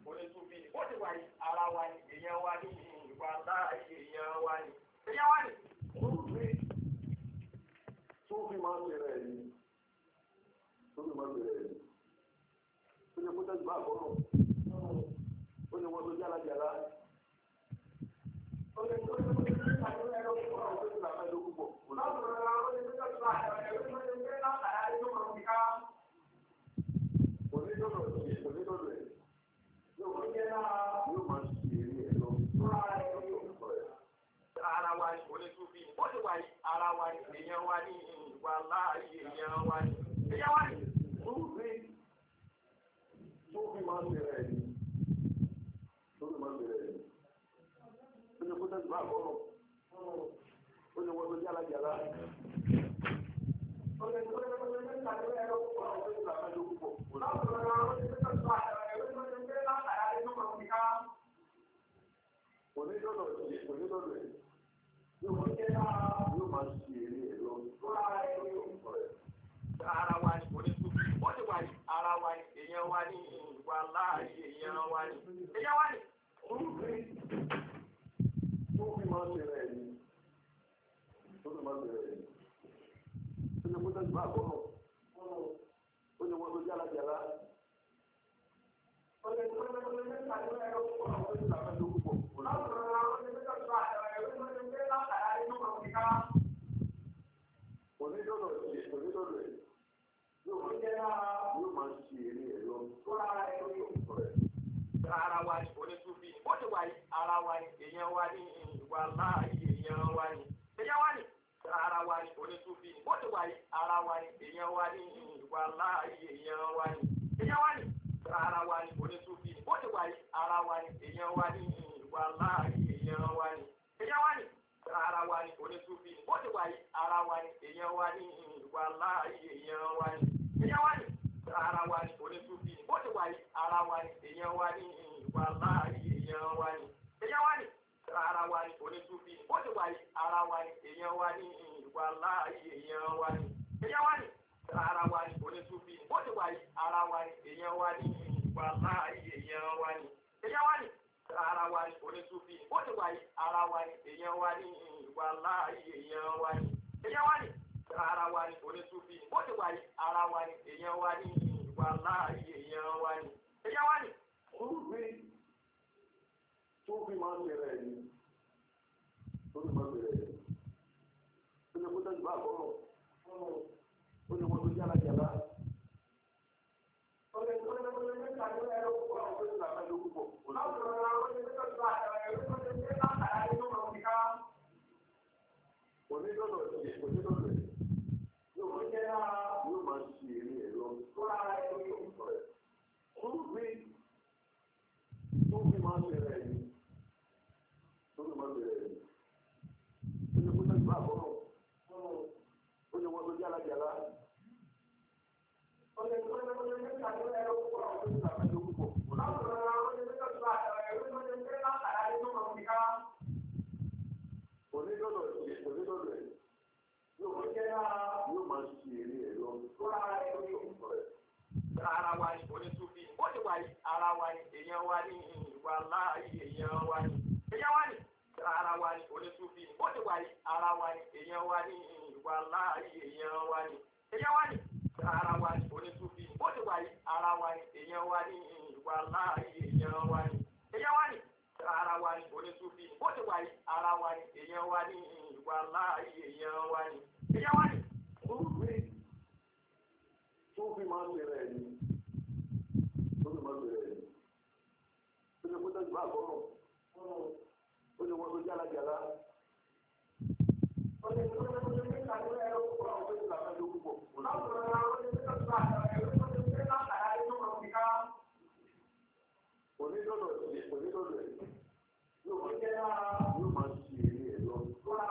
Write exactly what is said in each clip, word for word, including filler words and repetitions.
onítúbí ni ó ti wà ní ara wa ni èèyàn wa ní ìwà láàyè èèyàn wa ni èèyàn wa ni. tó fi máa ń bẹ̀rẹ̀ ẹ̀ ni tó fi máa ń bẹ̀rẹ̀ ẹ̀ ni ó ní kó tẹ́jú bá àkọ́rọ̀ ó ní wọ́n tó jálá jálá ó ní kó tẹ́jú bá àkọ́rọ̀ ẹ̀rọ púpọ̀ ó ní làbẹ́ ló púpọ̀ kò náà tó rẹ̀ ó ní kó tẹ́jú bá àkọ́rọ̀ ẹ̀rọ púpọ̀ ó ní látàrá ẹ̀rọ púpọ̀ kíká onídọ́dọ̀ ẹ̀ onídọ́dọ̀ ẹ̀ yóò máa ṣe eré ẹ̀ lọ. ara wa ni onítúbí ni ó ti wà ní ara wa ni èèyàn wa ní ìwà láàyè èèyàn wa ni èèyàn wa ni. tó fi máa ń bẹ̀rẹ̀ ẹ̀ ni tó fi máa ń bẹ̀rẹ̀ ẹ̀ ni ó ní kó tẹ́jú bá àkọ́rọ̀ ó ní wọ́n tó jálá jálá ó ní kó tẹ́jú bá àkọ́rọ̀ ẹ̀rọ púpọ̀ ó ní làbẹ́ ló púpọ̀ kò náà tó rẹ̀ ó ní kó tẹ́jú bá àkọ́rọ̀ ẹ̀rọ púpọ̀ ó ní látàrá ẹ̀rọ púpọ̀ kíká onídọ́dọ̀ ẹ̀ onídọ́dọ̀ ẹ̀ yóò máa ṣe eré ẹ̀ lọ. ara wa ni onítúbí ó ti wà ní ara wa ni èèyàn wa ní ìwà láàyè èèyàn wa ni èèyàn wa ni. tó fi máa ń bẹ̀rẹ̀ ẹ̀ ni tó fi máa ń bẹ̀rẹ̀ ẹ̀ ni ó ní kó tẹ́jú bá àkọ́rọ̀ ó ní wọ́n tó jálá jálá ó ní kó tẹ́jú bá àkọ́rọ̀ ẹ̀rọ púpọ̀ ó ní làbẹ́ ló púpọ̀ kò náà tó rẹ̀ ó ní kó tẹ́jú bá àkọ́rọ̀ ẹ̀rọ púpọ̀ ó ní látàrá ẹ̀rọ púpọ̀ kíká onídọ́dọ̀ ẹ̀ onídọ́dọ̀ ẹ̀ yóò máa ṣe eré ẹ̀ lọ. ara wa ni onítúbí ni ó ti wà ní ara wa ni èèyàn wa ní ìwà láàyè èèyàn wa ni èèyàn wa ni. ara wa ni onítúbí ni ó ti wà ní ara wa ni èèyàn wa ní ìwà láàyè èèyàn wa ni èèyàn wa ni. ara wa ni onítúbí ni ó ti wà ní ara wa ni èèyàn wa ní ìwà láàyè èèyàn wa ni èèyàn wa ni. ara wa ni onítúbí ni ó ti wà ní ara wa ni èèyàn wa ní ìwà láàyè èèyàn wa ni èèyàn wa ni. ara wa ni onítúbí ni ó ti wà ní ara wa ni èèyàn wa ní ìwà láàyè èèyàn wa ni èèyàn wa ni. ara wa ni onítúbí ni ó ti wà ní ara wa ni èèyàn wa ní ìwà láàyè èèyàn wa ni èèyàn wa ni. ara wa ni onítúbí ni ó ti wà ní ara wa ni èèyàn wa ní ìwà láàyè èèyàn wa ni èèyàn wa ni. ara wa ni onítúbí ni ó ti wà ní ara wa ni èèyàn wa ní ìwà láàyè èèyàn wa ni èèyàn wa ni. ara wa ni onítúbí ni ó ti wà ní ara wa ni èèyàn wa ní ìwà láàyè èèyàn wa ni èèyàn wa ni. tó fi máa ń bẹ̀rẹ̀ ẹ̀ ni tó fi máa ń bẹ̀rẹ̀ ẹ̀ ni ó ní kó tẹ́jú bá àkọ́rọ̀ ó ní wọ́n tó jálá jálá ó ní kó tẹ́jú bá àkọ́rọ̀ ẹ̀rọ púpọ̀ ó ní làbẹ́ ló púpọ̀ kò náà tó rẹ̀ ó ní kó tẹ́jú bá àkọ́rọ̀ ẹ̀rọ púpọ̀ ó ní látàrá ẹ̀rọ púpọ̀ kíká onídọ́dọ̀ ẹ̀ onídọ́dọ̀ ẹ̀ yóò máa ṣe eré ẹ̀ lọ. tó fi máa ń bẹ̀rẹ̀ ẹ̀ ni tó fi máa ń bẹ̀rẹ̀ ẹ̀ ni ó ní kó tẹ́jú bá àkọ́rọ̀ ó ní wọ́n tó jálá jálá ó ní kó tẹ́jú bá àkọ́rọ̀ ẹ̀rọ púpọ̀ ó ní làbẹ́ ló púpọ̀ kò náà tó rẹ̀ ó ní kó tẹ́jú bá àkọ́rọ̀ ẹ̀rọ púpọ̀ ó ní látàrá ẹ̀rọ púpọ̀ kíká onídọ́dọ̀ ẹ̀ onídọ́dọ̀ ẹ̀ yóò máa ṣe eré ẹ̀ lọ. ara wa ni onítúbí ni ó ti wà ní ara wa ni èèyàn wa ní ìwà láàyè èèyàn wa ni èèyàn wa ni. ara wa ni onítúbí ni ó ti wà ní ara wa ni èèyàn wa ní ìwà láàyè èèyàn wa ni èèyàn wa ni. ara wa ni onítúbí ni ó ti wà ní ara wa ni èèyàn wa ní ìwà láàyè èèyàn wa ni èèyàn wa ni. ara wa ni onítúbí ni ó ti wà ní ara wa ni èèyàn wa ní ìwà láàyè èèyàn wa ni èèyàn wa ni. tó fi máa ń bẹ̀rẹ̀ ẹ̀ ni tó fi máa ń bẹ̀rẹ̀ ẹ̀ ni ó ní kó tẹ́jú bá àkọ́rọ̀ ó ní wọ́n tó jálá jálá ó ní kó tẹ́jú bá àkọ́rọ̀ ẹ̀rọ púpọ̀ ó ní làbẹ́ ló púpọ̀ kò náà tó rẹ̀ ó ní kó tẹ́jú bá àkọ́rọ̀ ẹ̀rọ púpọ̀ ó ní látàrá ẹ̀rọ púpọ̀ kíká onídọ́dọ̀ ẹ̀ onídọ́dọ̀ ẹ̀ yóò máa ṣe eré ẹ̀ lọ.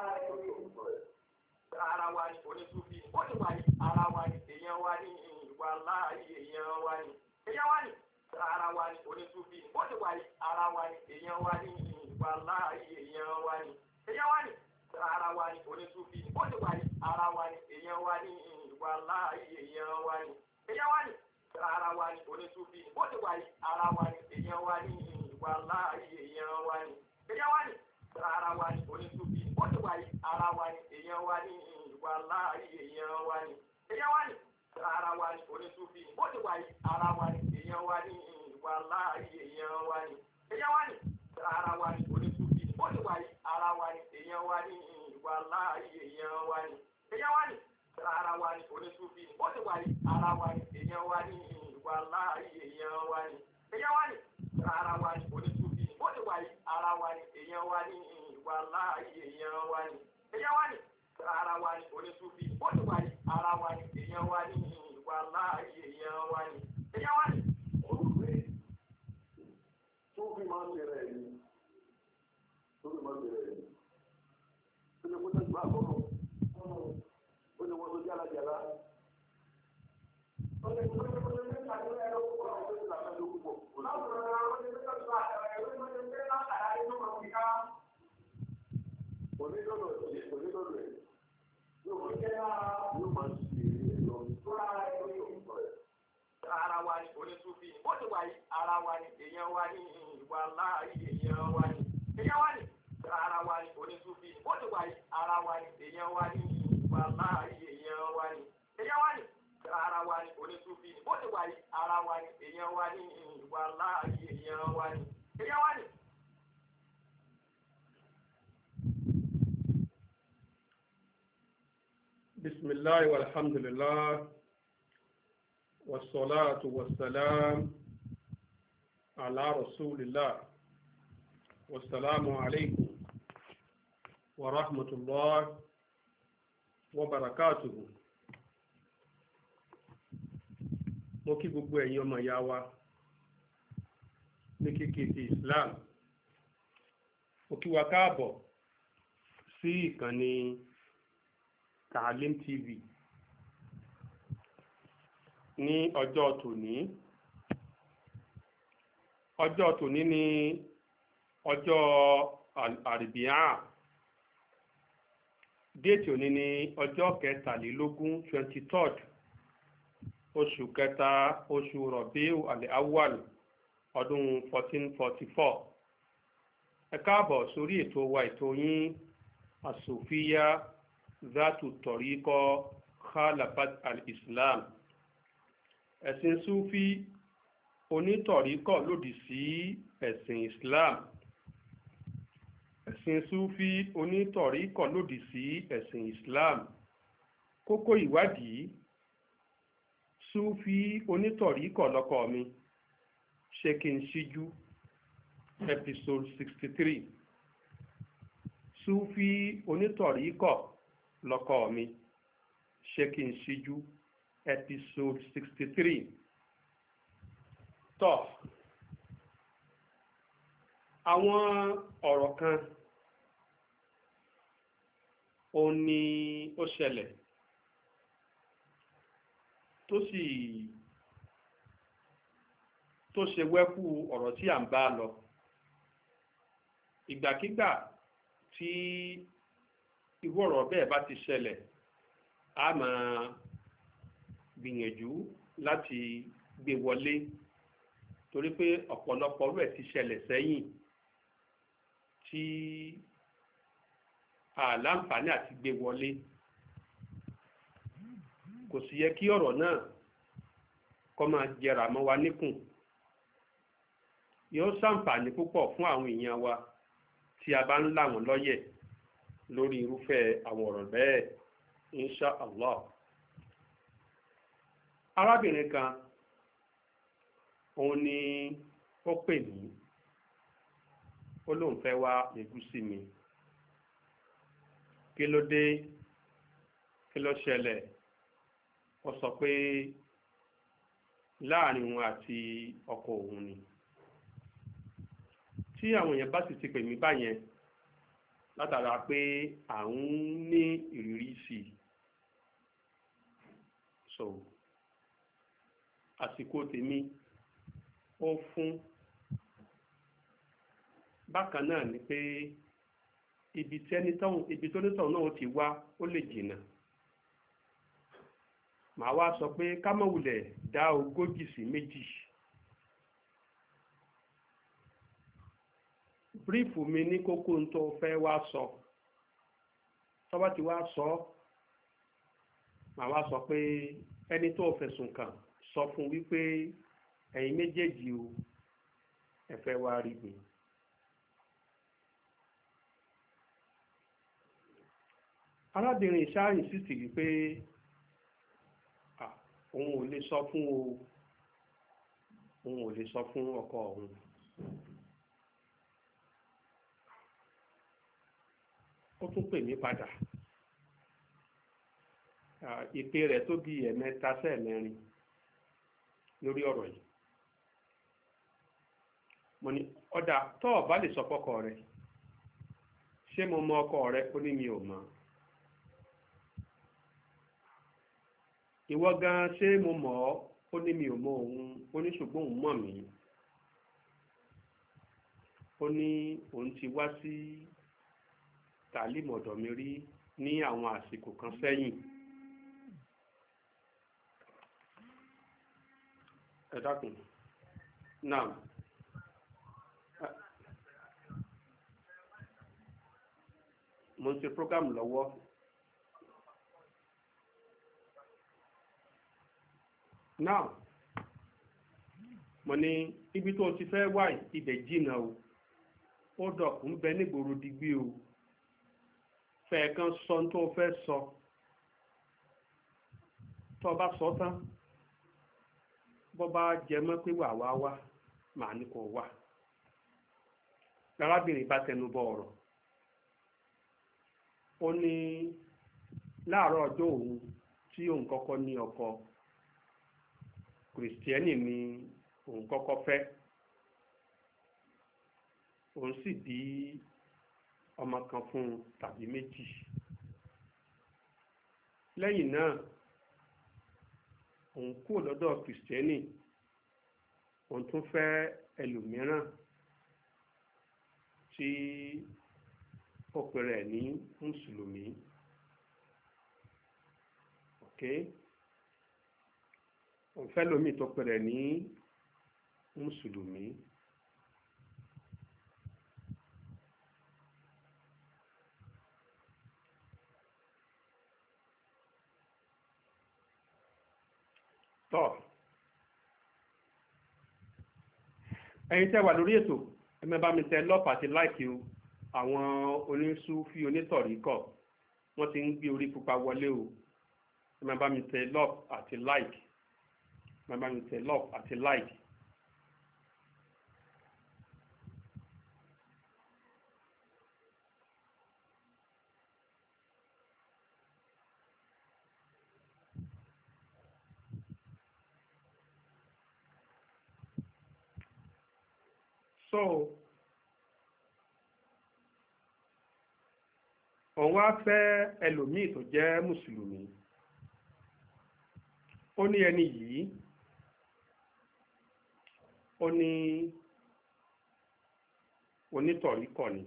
ara wa ni onítúbí ni ó ti wà ní ara wa ni èèyàn wa ní ìwà láàyè èèyàn wa ni èèyàn wa ni. ara wa ni onítúbí ni ó ti wà ní ara wa ni èèyàn wa ní ìwà láàyè èèyàn wa ni èèyàn wa ni. ara wa ni onítúbí ni ó ti wà ní ara wa ni èèyàn wa ní ìwà láàyè èèyàn wa ni èèyàn wa ni. ara wa ni onítúbí ni bó ti wà yìí ara wa ni èèyàn wa ni ìwà láàyè èèyàn wa ni èèyàn wa ni ara wa ni onítúbí ni bó ti wà yìí ara wa ni èèyàn wa ni ìwà láàyè èèyàn wa ni èèyàn wa ni ara wa ni onítúbí ni bó ti wà yìí ara wa ni èèyàn wa ni ìwà láàyè èèyàn wa ni èèyàn wa ni ara wa ni onítúbí ni bó ti wà yìí ara wa ni èèyàn wa ni ìwà láàyè èèyàn wa ni èèyàn wa ni ara wa ni onítúbí ni bó ti wà yìí ara wa ni èèyàn wa ni ìwà láàyè èèyàn wa ni èèyàn wa ni ara wa ni onítúbí ni bó ti wà yìí ara wa ni èèyàn wa ni ìwà láàyè èèyàn wa ni èèyàn wa ni ara wa ni onítúbí ni bó ti wà yìí ara wa ni èèyàn wa ni ìwà láàyè èèyàn wa ni èèyàn wa ni. olùgbé tó fi máa ń bẹ̀rẹ̀ ẹ̀yìn tó fi máa ń bẹ̀rẹ̀ ẹ̀yìn tó lè kó tẹ̀sí bá àkọ́kọ́ ó ní wọ́n tó jálá jálá. ó lè kó tẹ̀sí bá àkọ́kọ́ ó ní wọ́n tó jálá onídọ́dọ̀ ẹ̀ onídọ́dọ̀ ẹ̀ yóò máa ń ṣe ẹ̀yọ́ ara wa ni onítúbí ni bó ti wà yìí ara wa ni èèyàn wa ni ìwà láàyè èèyàn wa ni èèyàn wa ni ara wa ni onítúbí ni bó ti wà yìí ara wa ni èèyàn wa ni ìwà láàyè èèyàn wa ni èèyàn wa ni ara wa ni onítúbí ni bó ti wà yìí ara wa ni èèyàn wa ni ìwà láàyè èèyàn wa ni èèyàn wa ni. بسم الله والحمد لله والصلاة والسلام على رسول الله والسلام عليكم ورحمة الله وبركاته. mo kí gbogbo ẹ̀yin ọmọ ìyá wa ní kíkí ti Islam mo kí wa káàbọ̀ sí ìkànnì Taalim T V ní ọjọ́ tòní ọjọ́ tòní ní ọjọ́ àrìbíà déètì òní ní ọjọ́ kẹtàlélógún twenty third oṣù kẹta oṣù rọ̀bíù al-awwal ọdún fourteen forty four ẹ káàbọ̀ sórí ètò wa ètò yín asòfíà zatu tọ̀ríkọ khalafat al-islam ẹ̀sìn súfí onítọ̀ríkọ̀ lòdì sí ẹ̀sìn islam ẹ̀sìn súfí onítọ̀ríkọ̀ lòdì sí ẹ̀sìn islam kókó ìwádìí súfí onítọ̀ríkọ̀ lọ́kọ mi ṣé kí n ṣíjú episode sixty three súfí onítọ̀ríkọ̀ lọ́kọ mi ṣé kí n ṣíjú episode sixty three. tọ́ àwọn ọ̀rọ̀ kan ó ní ó ṣẹlẹ̀ tó sì tó ṣe wẹ́kú ọ̀rọ̀ tí à ń bá lọ ìgbàkígbà tí irú ọ̀rọ̀ bẹ́ẹ̀ bá ti ṣẹlẹ̀ a máa gbìyànjú láti gbé wọlé torí pé ọ̀pọ̀lọpọ̀ rẹ̀ ti ṣẹlẹ̀ sẹ́yìn tí a láǹfààní àti gbé wọlé kò sì yẹ kí ọ̀rọ̀ náà kó máa jẹrà mọ́ wa níkùn yóò ṣàǹfààní púpọ̀ fún àwọn èèyàn wa tí a bá ń là wọ́n lọ́yẹ̀ lórí irúfẹ́ àwọn ọ̀rọ̀ bẹ́ẹ̀ insha allah. arábìnrin kan òun ni ó pè mí ó lóun fẹ́ wá yẹjú sí mi kí ló dé kí ló ṣẹlẹ̀ ó sọ pé láàrin òun àti ọkọ òun ni tí àwọn èèyàn bá sì ti pè mí báyẹn látara pé à ń ní ìrírí sí i so àsìkò tèmi ó fún bákan náà ni pé ibi tí ẹni tọ́hún ibi tó ní tọ́hún náà ó ti wá ó lè jìnnà màá wá sọ pé ká má wulẹ̀ dá ogójì sí méjì. bírífù mi ní kókó ń tó fẹ́ wá sọ tó bá ti wá sọ màá wá sọ pé ẹni tó fẹ̀sùn kàn sọ fún wípé ẹ̀yin méjèèjì o ẹ fẹ́ wá rí mi. arábìnrin ìṣáàyìn sì ti rí pé òun ò lè sọ fún o òun ò lè sọ fún ọkọ òun. ó tún pè mí padà ìpè rẹ̀ tó bí ẹ̀mẹ́ta sẹ́ẹ̀mẹ́rin lórí ọ̀rọ̀ yìí. mo ní ọ̀dà tó o bá lè sọ fọ́kọ rẹ̀ ṣé mo mọ ọkọ rẹ̀? ó ní mi ò mọ̀. ìwọ gan ṣé mo mọ̀ ọ́? ó ní mi ò mọ̀ òun. ó ní ṣùgbọ́n òun mọ̀ mí. ó ní òun ti wá sí tàlímù ọ̀dọ̀ mi rí ní àwọn àsìkò kan sẹ́yìn. ẹ dákun náà mo ń ṣe program lọ́wọ́. now mo ní ibi tó ti fẹ́ wá ibẹ̀ jìnnà o ó dọ̀kú ń bẹ nígboro digbí o fẹ́ kan sọ tó fẹ́ sọ tó bá sọ tán bó bá jẹ mọ́ pé wà wá wá màá ní kó wà. arábìnrin bá tẹnu bọ ọ̀rọ̀ ó ní láàárọ̀ ọjọ́ òun tí òun kọ́kọ́ ní ọkọ kìrìsìtẹ́nì ni òun kọ́kọ́ fẹ́ òun sì bí ọmọ kan fún un tàbí méjì. lẹ́yìn náà òun kúrò lọ́dọ̀ kìrìsìtẹ́nì òun tún fẹ́ ẹlòmíràn tí ó pè rẹ̀ ní mùsùlùmí. ok òun fẹ́ lómi tó pè rẹ̀ ní mùsùlùmí. tọ́ ẹ̀yin tẹ́ wà lórí ètò ẹ máa bá mi tẹ lọ́ọ̀pù àti láìkì o. àwọn oníṣúfì onítọ̀ríkọ̀ wọ́n ti ń gbé orí pupa wọlé o. ẹ máa bá mi tẹ lọ́ọ̀pù àti láìkì ẹ máa bá mi tẹ lọ́ọ̀pù àti láìkì. so òun wá fẹ́ ẹlòmíì tó jẹ́ mùsùlùmí. ó ní ẹni yìí ó ní onítọ̀ríkọ̀ ni.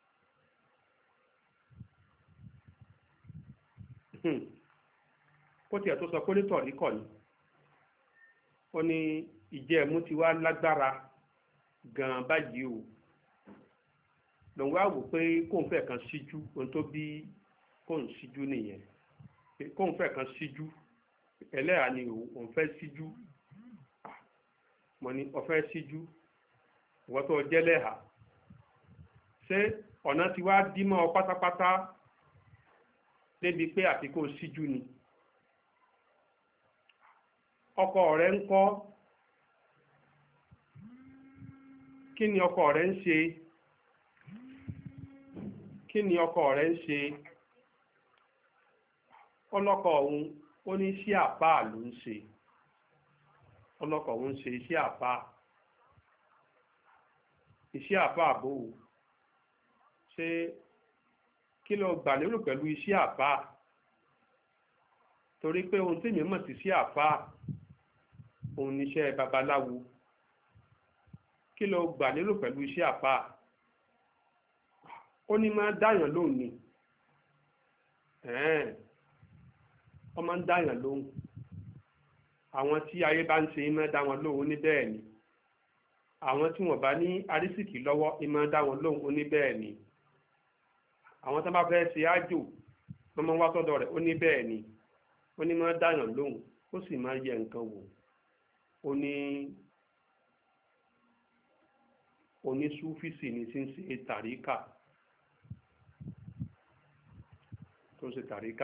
kó tiẹ̀ tó sọ pé onítọ̀ríkọ̀ ni ó ní ìjẹ́ẹ̀mú ti wá lágbára gan báyìí o lòun wá wò pé kóun fẹ́ kan síjú ohun tó bí kóun síjú nìyẹn kóun fẹ́ kan síjú ẹlẹ́yà ni òun fẹ́ síjú mo ní ọ̀fẹ́ síjú ìwọ́n tó jẹ́ lẹ́hà ṣé ọ̀nà tí wá dí mọ́ ọ pátápátá débi pé àfi kó síjú ni ọkọ rẹ̀ ń kọ́ kí ni ọkọ rẹ̀ ń ṣe kí ni ọkọ rẹ̀ ń ṣe ọlọ́kọ òun ó ní iṣẹ́ àpá ló ń ṣe ọlọ́kọ òun ṣe iṣẹ́ àpá iṣẹ́ àpá àbò ṣé kí ló gbà lérò pẹ̀lú iṣẹ́ àpá torí pé ohun tí mi mọ̀ sí iṣẹ́ àpá òun níṣẹ́ babaláwo kí ló gbà lérò pẹ̀lú iṣẹ́ àpá ó ní máa dáyàn lóhùn ni ọ máa ń dáyàn lóhùn àwọn tí ayé bá ń ṣe é máa dá wọn lóhùn ní bẹ́ẹ̀ ni àwọn tí wọ́n bá ní arísìkì lọ́wọ́ é máa dá wọn lóhùn ní bẹ́ẹ̀ ni àwọn tó bá fẹ́ ṣe ájò wọ́n máa wá sọ́dọ̀ rẹ̀ ó ní bẹ́ẹ̀ ni ó ní máa dáyàn lóhùn ó sì máa yẹ nǹkan wò ó ní onísúfìsì ní tí ń ṣe tàríkà tó ń ṣe tàríkà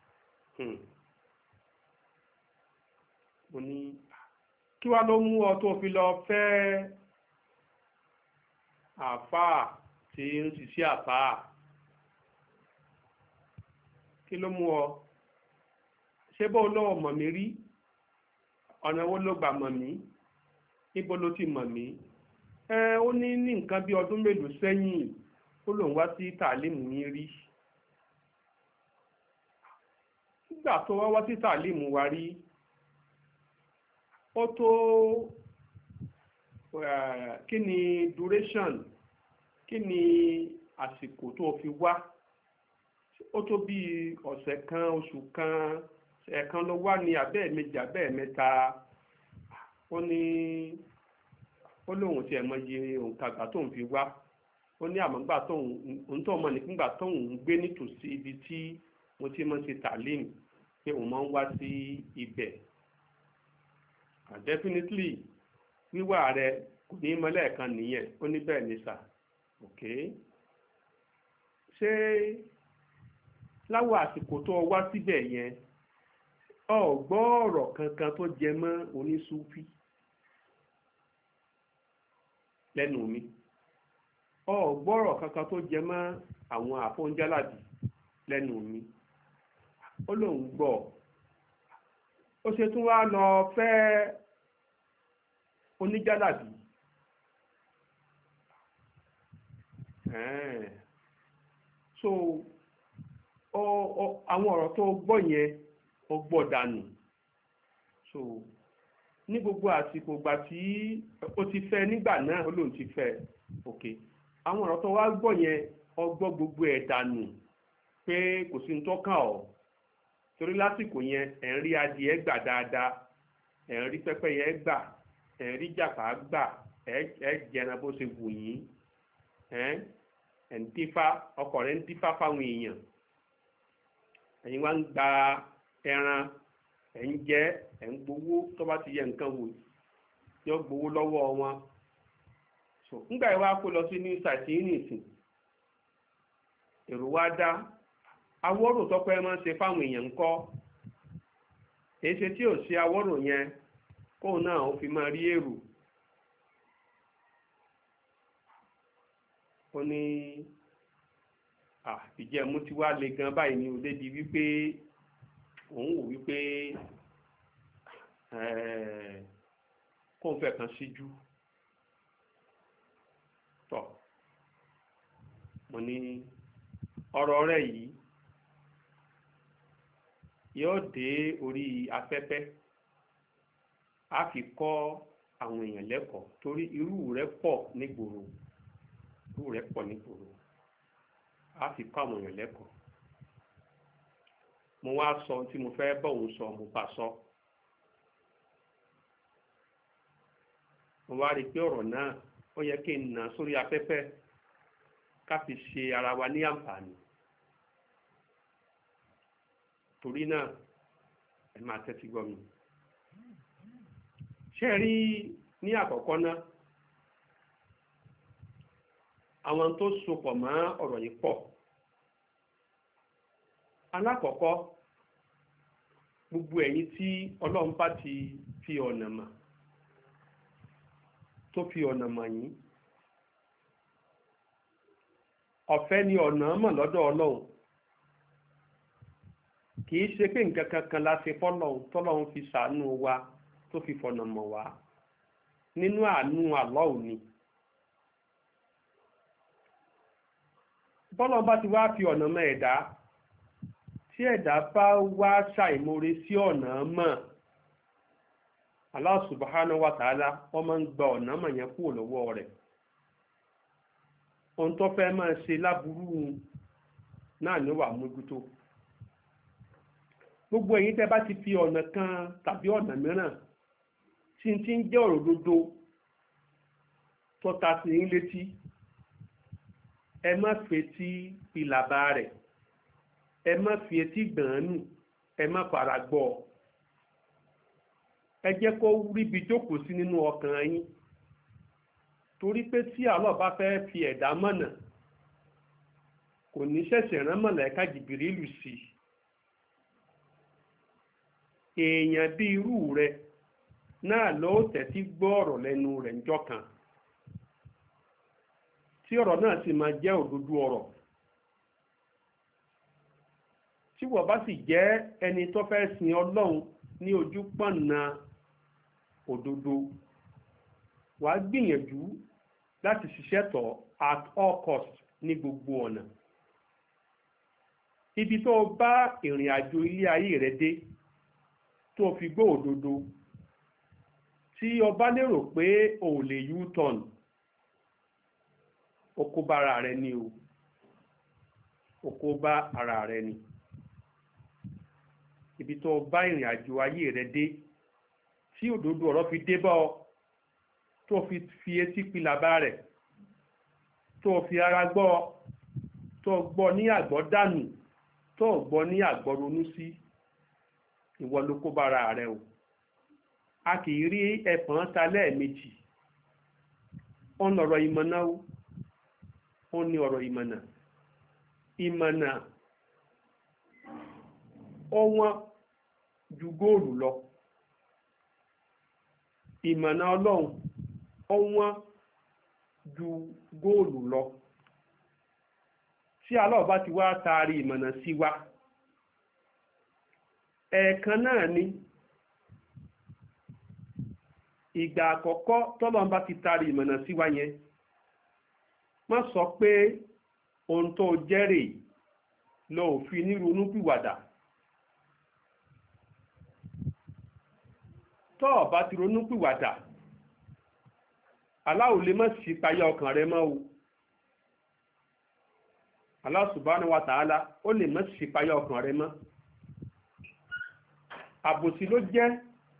mo ní kí wá ló mú ọ tó fi lọ fẹ́ àfáà tí ń ṣiṣẹ́ àfáà kí ló mú ọ ṣé bó lọ́wọ́ mọ̀ mí rí ọ̀nà wo ló gbà mọ̀ mí níbo ló ti mọ̀ mí ẹ ó ní ní nǹkan bí ọdún mélòó sẹ́yìn ó lòun wá sí tàlímù yín rí nígbà tó wá wá sí tàlímù wa rí ó tó kí ni duration kí ni àsìkò tó fi wá ó tó bí ọ̀sẹ̀ kan oṣù kan ẹ̀ẹ̀kan ló wá ní abẹ́ẹ̀ méjì abẹ́ẹ̀ mẹ́ta ó ní ó lóun ti ẹ̀mọ iye òǹkà gbà tóun fi wá ó ní àmọ́ gbà tóun òun tó mọ̀ nígbà tóun ń gbé nítòsí ibi tí mo ti mọ̀ sí tàlímù pé òun máa ń wá sí ibẹ̀ and definitely wíwá rẹ kò ní mọ́lẹ̀ kan nìyẹn ó ní bẹ́ẹ̀ ni sà ok ṣé láwọn àsìkò tó wá síbẹ̀ yẹn o gbọ́ ọ̀rọ̀ kankan tó jẹ mọ́ onísúfí lẹ́nu mi o gbọ́ ọ̀rọ̀ kankan tó jẹ mọ́ àwọn àfọ̀njálàbí lẹ́nu mi ó lóun gbọ́ ó ṣe tún wá lọ fẹ́ oníjálàbí so ọ ọ àwọn ọ̀rọ̀ tó gbọ́ yẹn ó gbọ́ dànù so ní gbogbo àsìkò ìgbà tí ó ti fẹ́ nígbà náà ó lóun ti fẹ́ ok àwọn ọ̀rọ̀ tó wá gbọ́ yẹn ó gbọ́ gbogbo ẹ̀ dànù pé kò sí ní tọ́kàn ọ́ torí lásìkò yẹn ẹ̀ ń rí adìẹ gbà dáadáa ẹ̀ ń rí pẹ́pẹ́yẹ gbà ẹ̀ ń rí jàpá gbà ẹ̀ jẹran bó ṣe wù yín ẹ̀ ń dífá ọkọ̀ rẹ̀ ń dífá fáwọn èèyàn ẹ̀yin wá ń gba ẹran ẹ̀ ń jẹ ẹ̀ ń gbowó tó bá ti yẹ nǹkan wò yọ gbowó lọ́wọ́ wọn so ńgbà yìí wá kó lọ sí ní sàtìyìnìsì èrò wá dá awọ́rò tọ́pẹ́ máa ń ṣe fáwọn èèyàn ńkọ́ èyí ṣe tí ò ṣe awọ́rò yẹn kóun náà ó fi máa rí èrò ó ní ìjẹ̀mú ti wá le gan báyìí ní òde di wípé òun wò wípé kóun fẹ́ kan síjú tọ̀ mo ní ọ̀rọ̀ rẹ̀ yìí yóò dé orí afẹ́fẹ́ a fi kọ́ àwọn èèyàn lẹ́kọ̀ọ́ torí irú rẹ̀ pọ̀ nígboro irú rẹ̀ pọ̀ nígboro a fi kọ́ àwọn èèyàn lẹ́kọ̀ọ́ mo wá sọ tí mo fẹ́ bọ̀ òun sọ mo bá sọ mo wá rí i pé ọ̀rọ̀ náà ó yẹ kí n nà sórí afẹ́fẹ́ ká fi ṣe ara wa ní àǹfààní torí náà ẹ máa tẹ́tí gbọ́ mi ṣé ẹ rí ní àkọ́kọ́ náà àwọn tó sopọ̀ mọ́ ọ̀rọ̀ yìí pọ̀ alákọ̀ọ́kọ́ gbogbo ẹ̀yin tí ọlọ́run bá ti fi ọ̀nà mọ̀ tó fi ọ̀nà mọ̀ yín ọ̀fẹ́ ni ọ̀nà mọ̀ lọ́dọ̀ ọlọ́run kì í ṣe pé nǹkan kankan la ṣe fọ́lọ́run tọ́lọ́run fi ṣàánú wa tó fi fọ̀nà mọ̀ wá nínú àánú Allah ni bọ́lọ̀ bá ti wá fi ọ̀nà mọ̀ ẹ̀dá tí ẹ̀dá bá wá ṣàìmoore sí ọ̀nà mọ̀ Allah subhanahu wa ta'ala wọ́n máa ń gba ọ̀nà mọ̀ yẹn kúrò lọ́wọ́ rẹ̀ ohun tó fẹ́ máa ṣe láburú náà ni wà mójútó gbogbo ẹ̀yin tẹ́ bá ti fi ọ̀nà kan tàbí ọ̀nà mìíràn tí ti ń jẹ́ ọ̀rọ̀ òdodo tó ta sí yín létí ẹ má fetí ìlàbà rẹ̀ ẹ má fi etí gbọ̀n nù ẹ má fara gbọ́ ẹ jẹ́ kó ríbi jókòó sí nínú ọkàn yín torí pé tí Allah bá fẹ́ fi ẹ̀dá mọ̀nà kò ní ṣẹ̀ṣẹ̀ rán màláíkà Jìbìrìlù sí èèyàn bí irú rẹ̀ náà ló tẹ́tí gbọ́ ọ̀rọ̀ lẹ́nu rẹ̀ ńjọ́ kan tí ọ̀rọ̀ náà sì máa jẹ́ òdodo ọ̀rọ̀ tí wọ́n bá sì jẹ́ ẹni tó fẹ́ sin Ọlọ́run ní ojú pọ̀nà òdodo wàá gbìyànjú láti ṣiṣẹ́ tọ̀ at all cost ní gbogbo ọ̀nà ibi tó bá ìrìn àjò ilé ayé rẹ dé tó fi gbọ́ òdodo tí o bá lérò pé o lè u-turn o kó bá ara rẹ ni o o kó bá ara rẹ ni ibi tó bá ìrìn àjò ayé rẹ dé tí òdodo ọ̀rọ̀ fi dé bá ọ tó fi fi etí pilàbá rẹ̀ tó fi ara gbọ́ tó gbọ́ ní àgbọ́ dànù tó gbọ́ ní àgbọ́ ronú sí ìwọ ló kó bára rẹ o a kì í rí ẹ̀fọn ta lẹ́ẹ̀mejì ó ń lọ̀rọ̀ ìmọ̀nà o ó ní ọ̀rọ̀ ìmọ̀nà ìmọ̀nà ó wọ́n ju góòlù lọ ìmọ̀nà Ọlọ́run ó wọ́n ju góòlù lọ tí Allah bá ti wá taari ìmọ̀nà sí wa ẹ̀ẹ̀kan náà ni ìgbà àkọ́kọ́ tọ́lọ́run bá ti taari ìmọ̀nà sí wa yẹn má sọ pé ohun tó jẹ́rè lọ òfin ní ronúpìwàdà tọ́ ọ bá ti ronúpìwàdà Allah ò lè má sí payá ọkàn rẹ mọ́ o Allah subhanahu wa ta'ala ó lè má sí payá ọkàn rẹ mọ́ àbòsí ló jẹ́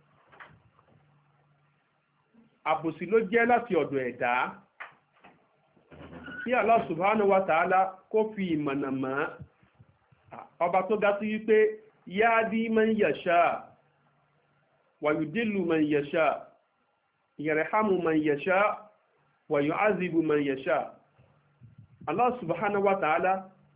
àbòsí ló jẹ́ láti ọ̀dọ̀ ẹ̀dá kí Allah subhanahu wa ta'ala kó fi ìmọ̀nà mọ́ ọba tó dá sí wípé yáàdí man yasha wa yudillu man yasha yarhamu man yasha wa yu'azibu man yasha Allah subhanahu wa ta'ala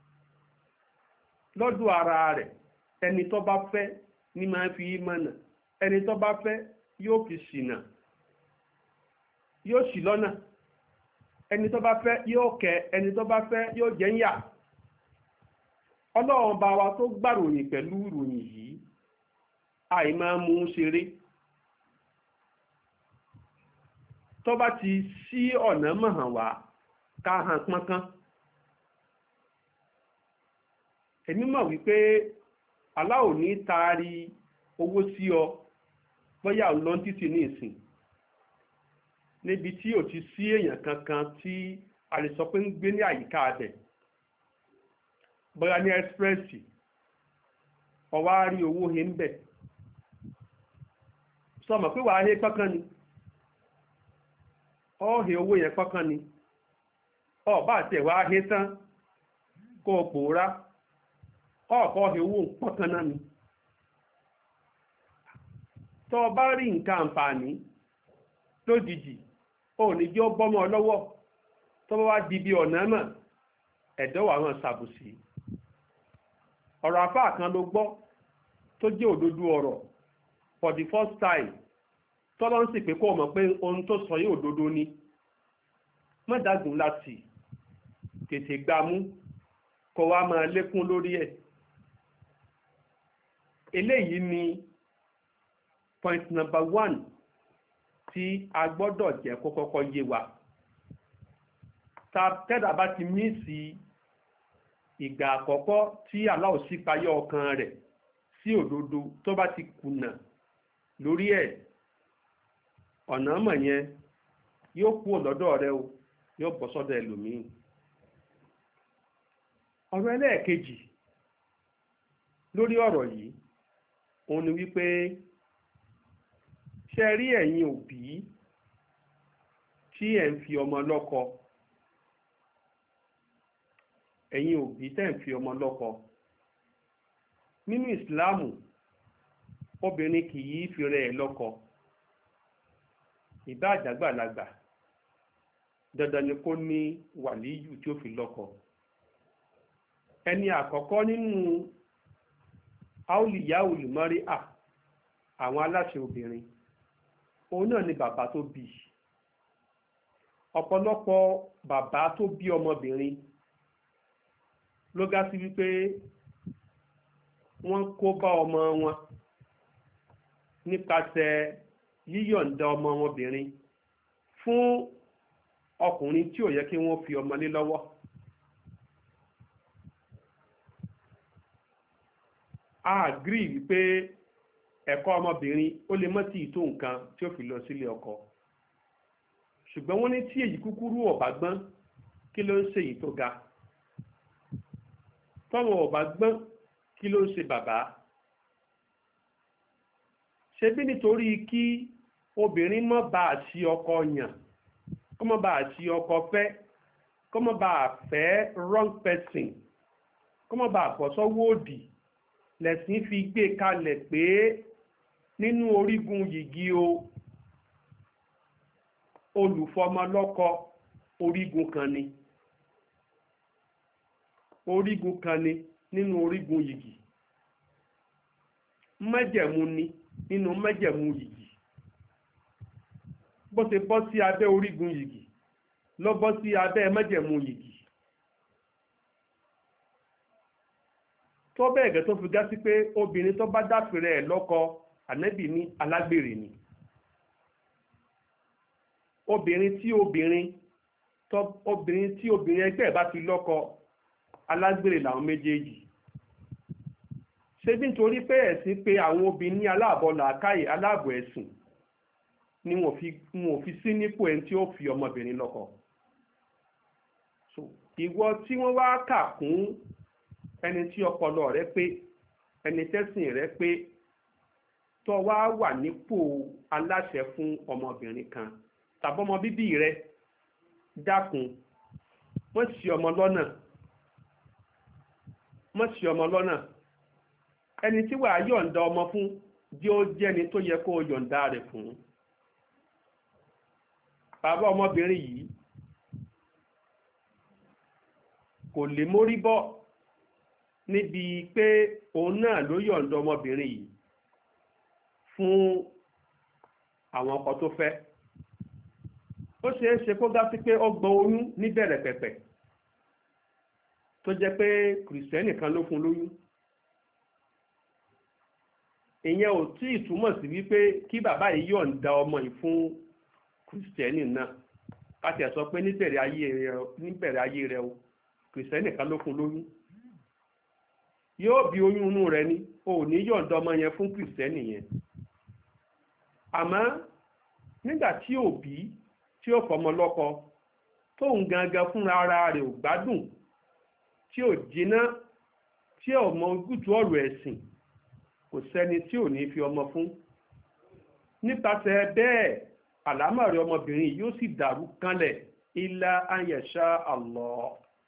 lọ́dọ̀ ara rẹ̀ ẹni tó bá fẹ́ ní máa fi mọ̀nà ẹni tó bá fẹ́ yóò fi ṣìnà yóò ṣì lọ́nà ẹni tó bá fẹ́ yóò kẹ́ ẹni tó bá fẹ́ yóò jẹ́ ń yà Ọlọ́run bá wa tó gbàròyìn pẹ̀lú ìròyìn yìí àìmáa mú ṣeré tó bá ti sí ọ̀nà mọ̀hàn wá ká hàn pọ́nkán èmi mọ̀ wípé Allah ò ní taari owó sí ọ bóyá ò lọ títì ní ìsìn níbi tí ò ti sí èèyàn kankan tí a lè sọ pé ń gbé ní àyíká abẹ bóyá ní ẹ́sprẹ́sì ọwá rí owó he ń bẹ̀ sọmọ pé wàá he pọ́kán ni ọ́ọ̀hẹ́ owó yẹn pọ́kán ni ọ̀bá àti ẹ̀wà he tán kó o pòórá ọ̀kọ́ ọ̀hẹ́ owó pọ́kán náà ni tó o bá rí nǹkan àǹfààní lójijì ó ní jẹ́ ó bọ́mọ lọ́wọ́ tó bá wá di bí ọ̀nà mọ̀ ẹ̀dọ́ wà wọn ṣàbùsí ọ̀rọ̀ àfáà kan ló gbọ́ tó jẹ́ òdodo ọ̀rọ̀ for the first time tọ́lọ́ ń sì pé kó mọ̀ pé ohun tó sọ yìí òdodo ni mọ́dàgùn láti tètè gbámú kó wá máa lékún lórí ẹ̀ eléyìí ni point number one tí a gbọ́dọ̀ jẹ́ kó kọ́kọ́ yé wa tẹ́dà bá ti mí sí ìgbà àkọ́kọ́ tí Allah sì payá ọkàn rẹ̀ sí òdodo tó bá ti kùnà lórí ẹ̀ ọ̀nà mọ̀ yẹn yóò kú lọ́dọ̀ rẹ o yóò bọ́ sọ́dọ̀ ẹlòmíì ọ̀rọ̀ ẹlẹ́ẹ̀kejì lórí ọ̀rọ̀ yìí òun ni wípé ṣe rí ẹ̀yin òbí tí ẹ̀ ń fi ọmọ lọ́kọ ẹ̀yin òbí tẹ́ ń fi ọmọ lọ́kọ nínú ìsìláàmù obìnrin kì í fi rẹ̀ lọ́kọ ìbá àjàgbàlagbà dandan ni kó ní wàlíyù tí ó fi lọ́kọ ẹni àkọ́kọ́ nínú áúlìyá olùmọ́rí à àwọn aláṣẹ obìnrin òun náà ni bàbá tó bí ọ̀pọ̀lọpọ̀ bàbá tó bí ọmọbìnrin ló gá sí wípé wọ́n kó bá ọmọ wọn nípasẹ̀ yíyọ̀ǹda ọmọ wọn obìnrin fún ọkùnrin tí ò yẹ kí wọ́n fi ọmọ lé lọ́wọ́. a agree wípé ẹ̀kọ́ ọmọbìnrin ó lè mọ́ tí ì tó nǹkan tí ó fi lọ sílé ọkọ ṣùgbọ́n wọ́n ní tí èyí kúkúrú ọ̀bá gbọ́n kí ló ń ṣe èyí tó ga tọ́wọ́ ọ̀bá gbọ́n kí ló ń ṣe bàbá ṣebí nítorí kí obìnrin má bàa ṣì ọkọ yàn kó má bàa ṣì ọkọ fẹ́ kó má bàa fẹ́ wrong person kó má bàa bọ́ sọ́wọ́ òdì lẹ̀sìn fi gbé kalẹ̀ pé nínú orígun yìgì o olùfọmọlọ́kọ orígun kan ni orígun kan ni nínú orígun yìgì májẹ̀mú ni nínú májẹ̀mú yìgì bó ṣe bọ́ sí abẹ́ orígun yìgì ló bọ́ sí abẹ́ májẹ̀mú yìgì tó bẹ́ẹ̀ gẹ́ tó fi gá sí pé obìnrin tó bá dáfẹ́rẹ́ ẹ̀ lọ́kọ ànábì ní alágbèrè ni obìnrin tí obìnrin tó obìnrin tí obìnrin ẹgbẹ́ ẹ̀ bá fi lọ́kọ alágbèrè làwọn méjèèjì ṣé bí nítorí pé ẹ̀sìn pé àwọn obìnrin ní aláàbọ̀ làákàyè aláàbọ̀ ẹ̀sìn ni wọ́n fi wọ́n fi sí nípò ẹni tí ó fi ọmọbìnrin lọ́kọ so ìwọ tí wọ́n wá kà kún ẹni tí ọpọlọ rẹ pé ẹni tẹ́sìn rẹ pé tó wá wà nípò aláṣẹ fún ọmọbìnrin kan tàbí ọmọ bíbí rẹ dákun wọ́n ṣì ọmọ lọ́nà wọ́n ṣì ọmọ lọ́nà ẹni tí wàá yọ̀ǹda ọmọ fún jẹ́ ó jẹ́ni tó yẹ kó o yọ̀ǹda rẹ̀ fún bàbá ọmọbìnrin yìí kò lè mórí bọ́ níbi pé òun náà ló yọ̀ǹda ọmọbìnrin yìí fún àwọn ọkọ tó fẹ́ ó ṣeé ṣe kó dá sí pé ó gbọ́ oyún níbẹ̀rẹ̀ pẹ̀pẹ̀ tó jẹ́ pé kìrìsìtẹ́nì kan ló fún lóyún ìyẹn ò tí ì túmọ̀ sí wípé kí bàbá yìí yọ̀ǹda ọmọ yìí fún kìrìsìtẹ́nì náà káti ẹ̀ sọ pé níbẹ̀rẹ̀ ayé rẹ̀ níbẹ̀rẹ̀ ayé rẹ̀ o kìrìsìtẹ́nì kan ló fún lóyún yóò bí oyún inú rẹ̀ ni o ò ní yọ̀ǹda ọmọ yẹn fún kìrìsìtẹ́nì yẹn àmọ́ nígbà tí òbí tí ó fọmọ lọ́kọ tóun gangan fúnra ara rẹ̀ ò gbádùn tí ò jiná tí ò mọ ojútùú ọ̀rọ̀ ẹ̀sìn kò sẹ́ni tí ò ní fi ọmọ fún nípasẹ̀ bẹ́ẹ̀ àlámọ̀rí ọmọbìnrin yóò sì dàrú kánlẹ̀ ilá ayẹ̀ṣá Allah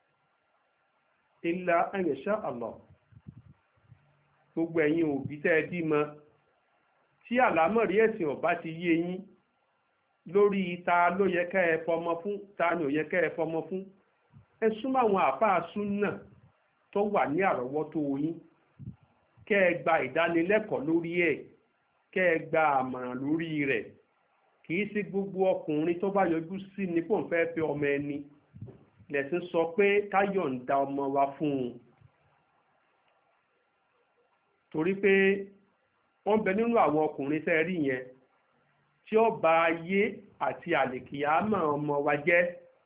ilá ayẹ̀ṣá Allah gbogbo ẹ̀yin òbí tẹ́ ẹ bímọ tí àlámọ̀rí ẹ̀sìn ọ̀bá ti yé yín lórí ta ló yẹ kẹ́ ẹ fọmọ fún ta ni ò yẹ kẹ́ ẹ fọmọ fún ẹ súnmọ́ àwọn àfáà súnà tó wà ní àrọ́wọ́tó yín kẹ́ ẹ gba ìdánilẹ́kọ̀ọ́ lórí ẹ̀ kẹ́ ẹ gba àmọ̀ràn lórí rẹ̀ kì í sí gbogbo ọkùnrin tó bá yọjú sí ni kò ń fẹ́ fẹ́ ọmọ ẹni lẹ̀sìn sọ pé ká yọ̀ǹda ọmọ wa fún un torí pé wọ́n bẹ nínú àwọn ọkùnrin tẹ́ rí yẹn tí ó bà ayé àti àlèkìyámọ̀ ọmọ wa jẹ́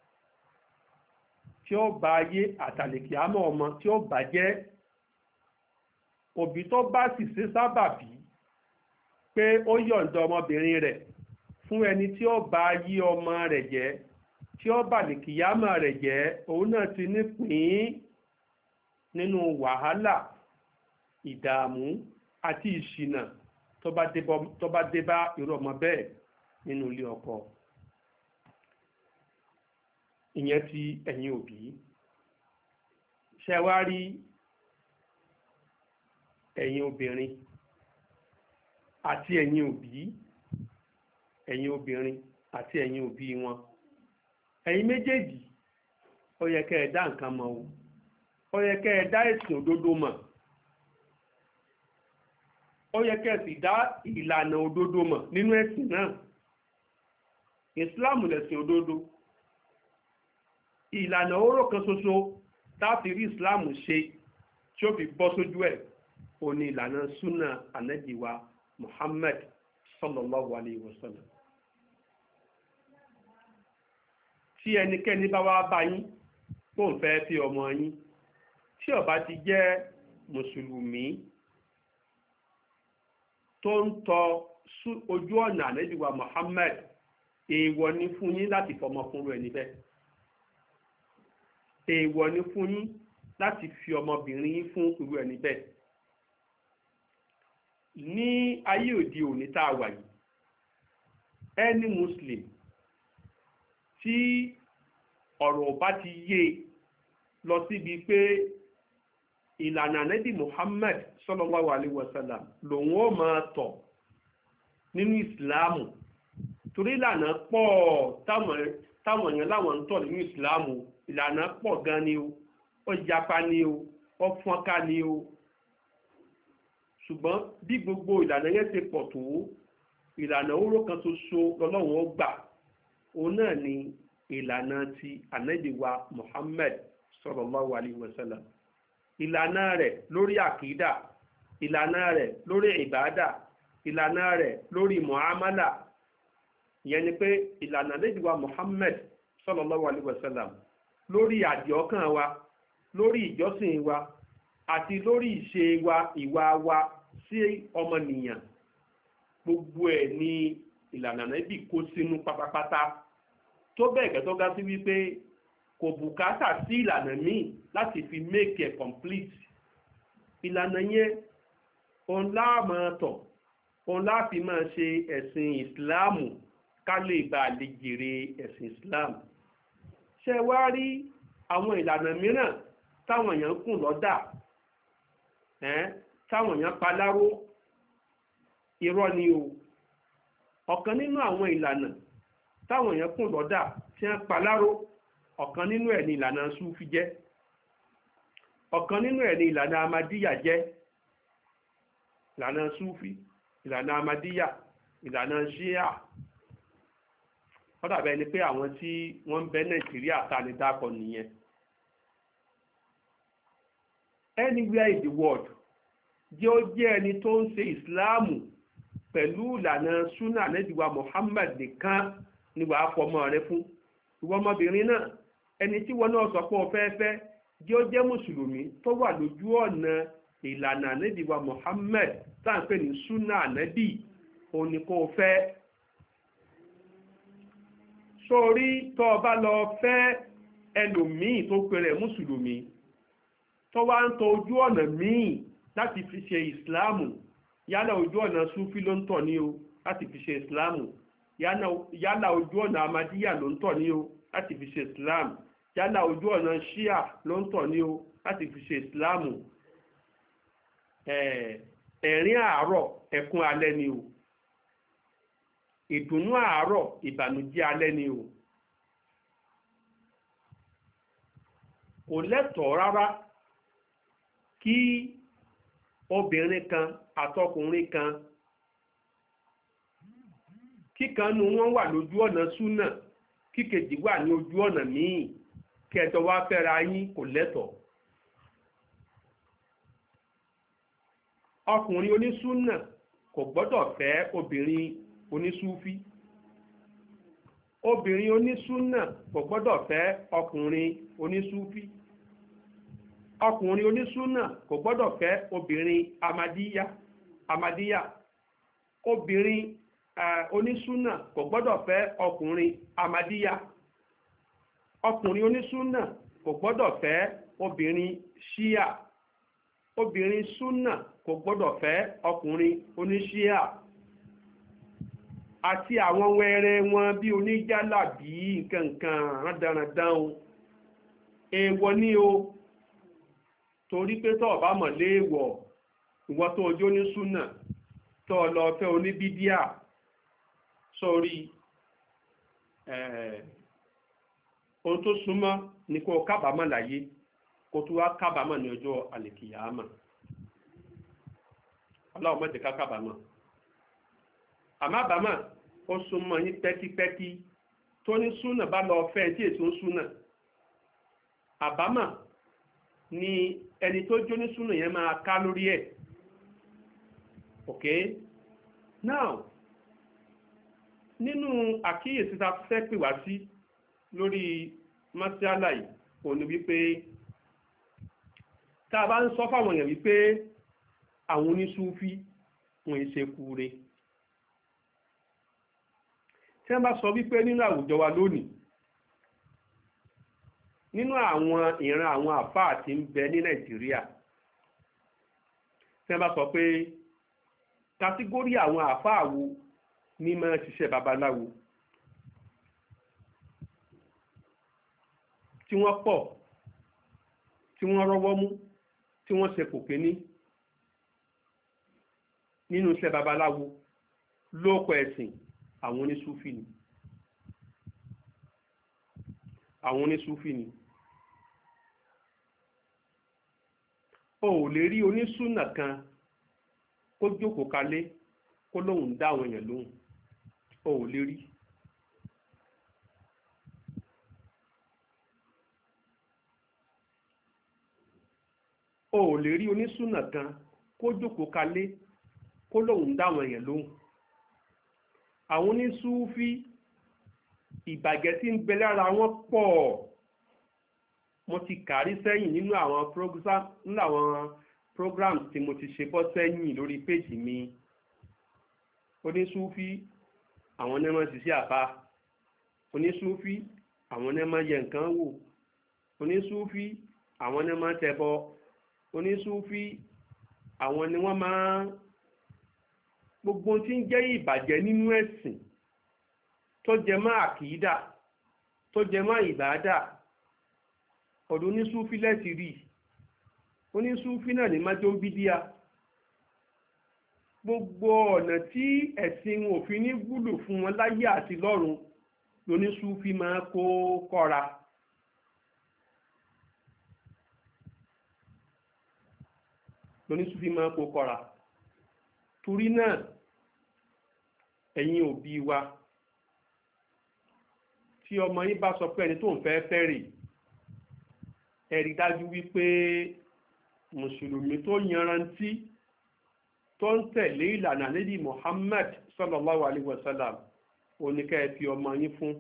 tí ó bà ayé àti àlèkìyámọ̀ ọmọ tí ó bà jẹ́ òbí tó bá sì ṣe sábàbí pé ó yọ̀ǹda ọmọbìnrin rẹ̀ fún ẹni tí ó bà ayé ọmọ rẹ̀ jẹ́ tí ó bà àlèkìyámọ̀ rẹ̀ jẹ́ òun náà ti nípìn nínú wàhálà ìdààmú àti ìṣìnà tó bá dé bá irú ọmọ bẹ́ẹ̀ nínú ilé ọkọ. ìyẹn ti ẹ̀yin òbí. ṣé wá rí ẹ̀yin obìnrin àti ẹ̀yin òbí ẹ̀yin obìnrin àti ẹ̀yin òbí wọn, ẹ̀yin méjèèjì ó yẹ kẹ́ ẹ dá nǹkan mọ̀ o, ó yẹ kẹ́ ẹ dá ẹ̀sìn òdodo mọ̀, ó yẹ kẹ́ ẹ sì dá ìlànà òdodo mọ̀ nínú ẹ̀sìn náà. ìsìláàmù lẹ̀sìn òdodo. ìlànà oró kan ṣoṣo táàfin rí ìsìláàmù ṣe tí ó fi bọ́ sójú ẹ̀ ó ní ìlànà súnà ànábì wa Muhammad sallallahu alayhi wa sallam. tí ẹnikẹ́ni bá wá bá yín kó ń fẹ́ fi ọmọ yín tí ó bá ti jẹ́ mùsùlùmí tó ń tọ ojú ọ̀nà ànábì wa Muhammad, èèwọ̀ ni fún yín láti fọmọ fún rẹ̀ níbẹ̀. èèwọ̀ ni fún yín láti fi ọmọbìnrin yín fún irú ẹni bẹ́ẹ̀. ní ayé òde òní tá a wà yìí, ẹni muslim tí ọ̀rọ̀ bá ti yé lọ síbi pé ìlànà ànábì Muhammad sallallahu alaihi wasallam lòun ó máa tọ̀ nínú ìsìláàmù, torí ìlànà pọ̀ táwọn èèyàn láwọn ń tọ̀ nínú ìsìláàmù, ìlànà pọ̀ gan ni o, ó yapa ni o, ó fọ́nká ni o. ṣùgbọ́n bí gbogbo ìlànà yẹn ti pọ̀ tó, ìlànà oró kan ṣoṣo lọ́lọ́run ó gbà, òun náà ni ìlànà ti ànábì wa Muhammad sallallahu alaihi wasallam. ìlànà rẹ̀ lórí àkídà, ìlànà rẹ̀ lórí ìbádà, ìlànà rẹ̀ lórí muamala. ìyẹn ni pé ìlànà ànábì wa Muhammad sallallahu alaihi wasallam lórí àdìọ́kàn wa, lórí ìjọsìn wa, àti lórí ìṣe wa, ìwà wa sí ọmọnìyàn, gbogbo ẹ̀ ní ìlànà Ànábì kó sínú pátápátá, tó bẹ́ẹ̀ gẹ́ tó ga sí wípé kò bùkátà sí ìlànà míì láti fi make it complete. ìlànà yẹn òun láàmú tọ̀, òun láti máa ṣe ẹ̀sìn ìsìláàmù ká lè bá lè jèrè ẹ̀sìn ìsìláàmù. ṣé wá rí àwọn ìlànà mìíràn táwọn èèyàn kùn lọ́dà, táwọn èèyàn paláró, irọ́ ni o. ọ̀kan nínú àwọn ìlànà táwọn èèyàn kùn lọ́dà tí wọ́n paláró, ọ̀kan nínú ẹ̀ ní ìlànà Súfì jẹ́, ọ̀kan nínú ẹ̀ ní ìlànà Amadíyà jẹ́. ìlànà Súfì, ìlànà Amadíyà, ìlànà Ṣíà. ó dàbẹ̀ ni pé àwọn tí wọ́n ń bẹ Nàìjíríà ta ni dákọ̀ nìyẹn. Anywhere in the world, jẹ́ ó jẹ́ ẹni tó ń ṣe ìsìláàmù pẹ̀lú ìlànà súnà ànábì wa Muhammad nìkan ni wàá fọmọ rẹ fún. ìwọ ọmọbìnrin náà, ẹni tí wọn náà sọ pé ó fẹ́ fẹ́, jẹ́ ó jẹ́ mùsùlùmí tó wà lójú ọ̀nà ìlànà ànábì wa Muhammad tá à ń pè ní súnà ànábì, òun ni kó o fẹ́. sórí tó o bá lọ fẹ́ ẹlòmíì tó pe rẹ̀ mùsùlùmí tó wá ń tọ ojú ọ̀nà míì láti fi ṣe ìsìláàmù, yálà ojú ọ̀nà Súfì ló ń tọ̀ ní o láti fi ṣe ìsìláàmù, yálà ojú ọ̀nà Amadíyà ló ń tọ̀ ní o láti fi ṣe ìsìláàmù, yálà ojú ọ̀nà Ṣíà ló ń tọ̀ ní o láti fi ṣe ìsìláàmù. ẹ̀rín àárọ̀ ẹkún alẹ́ ni o, ìdùnnú àárọ̀ ìbànújẹ́ alẹ́ ni o. kò lẹ́tọ̀ọ́ rárá kí obìnrin kan àtọkùnrin kan kíkan nu wọn wà lójú ọ̀nà súnà, kíkejì wà ní ojú ọ̀nà míì, kẹjọ wá fẹ́ra yín, kò lẹ́tọ̀ọ́. ọkùnrin onísúnà kò gbọ́dọ̀ fẹ́ obìnrin onísúfí, obìnrin onísúnà kò gbọ́dọ̀ fẹ́ ọkùnrin onísúfí, ọkùnrin onísúnà kò gbọ́dọ̀ fẹ́ obìnrin amadíyà amadíyà obìnrin uh, onísúnà kò gbọ́dọ̀ fẹ́ ọkùnrin amadíyà, ọkùnrin onísúnà kò gbọ́dọ̀ fẹ́ obìnrin ṣíà, obìnrin súnà kò kò gbọ́dọ̀ fẹ́ ọkùnrin oníṣíà àti àwọn wẹrẹ wọn bí oníjàlá bí nǹkankan rándanrandan o èèwọ̀ ni o torí pé tó bá mọ̀ léèwọ̀ ìwọ tó ojú ní súnà tó lọ fẹ́ oníbídíà sórí ohun tó súnmọ́ ní kó kábàámọ̀ láyé kó tó wá kábàámọ̀ ní ọjọ́ àlèkìyàmọ̀ ọlọ́run má jẹ́ ká kábàámọ̀ àmọ́ àbámọ̀ ó súnmọ́ yín pẹ́kípẹ́kí tó ní súnà bá lọ fẹ́ tí èso ń súnà àbámọ̀ ni ẹni tó jó ní súnà yẹn máa ká lórí ẹ̀ ok now nínú àkíyèsí ta fẹ́ pè wá sí lórí masiala yìí kò ní wípé tá a bá ń sọ fáwọn èèyàn wípé àwọn onísúfí wọn ṣe kúre tí wọ́n bá sọ wípé nínú àwùjọ wa lónìí nínú àwọn ìran àwọn àfáà tí ń bẹ ní Nàìjíríà tí wọ́n bá sọ pé kàtígórì àwọn àfáà wo ní máa ṣiṣẹ́ babaláwo tí wọ́n pọ̀ tí wọ́n rọ́wọ́ mú tí wọ́n ṣe kò kéní nínú iṣẹ́ babaláwo lóòkọ̀ ẹ̀sìn àwọn onísúfì ni àwọn onísúfì ni o ò lè rí onísúnà kan kó jókòó kalẹ̀ kó lóun dá àwọn èèyàn lóhùn o ò lè rí o ò lè rí onísúnà kan kó jókòó kalẹ̀ kó lóun dá àwọn èèyàn lóhùn àwọn onísúfí ìbàjẹ́ tí ń bẹ lára wọn pọ̀ mo ti kàrí sẹ́yìn nínú àwọn program nínú àwọn programs tí mo ti ṣe bọ́ sẹ́yìn lórí péjì mi onísúfí àwọn ní máa ṣiṣẹ́ àbá onísúfí àwọn ní máa yẹ nǹkan wò onísúfí àwọn ní máa tẹbọ onísúfí àwọn ni wọ́n máa gbogbo tí ń jẹ́ ìbàjẹ́ nínú ẹ̀sìn tó jẹ mọ́ àkìídà tó jẹ mọ́ ìbádà ọ̀dọ̀ onísúfí lẹ́ti rí onísúfí náà ní májó ń bídíà gbogbo ọ̀nà tí ẹ̀sìn òfin ní wúlò fún wọn láyé àti lọ́run lónísúfí máa kó kọ́ra lónísúfí máa kó kọ́ra torí náà ẹ̀yin òbí wa tí ọmọ yín bá sọ pé ẹni tó ń fẹ́ fẹ́ rè ẹ rí dájú wípé mùsùlùmí tó yanrantí tó ń tẹ̀lé ìlànà Ànábì Muhammad sallallahu alaihi wasallam oníkẹ́ ẹ fi ọmọ yín fún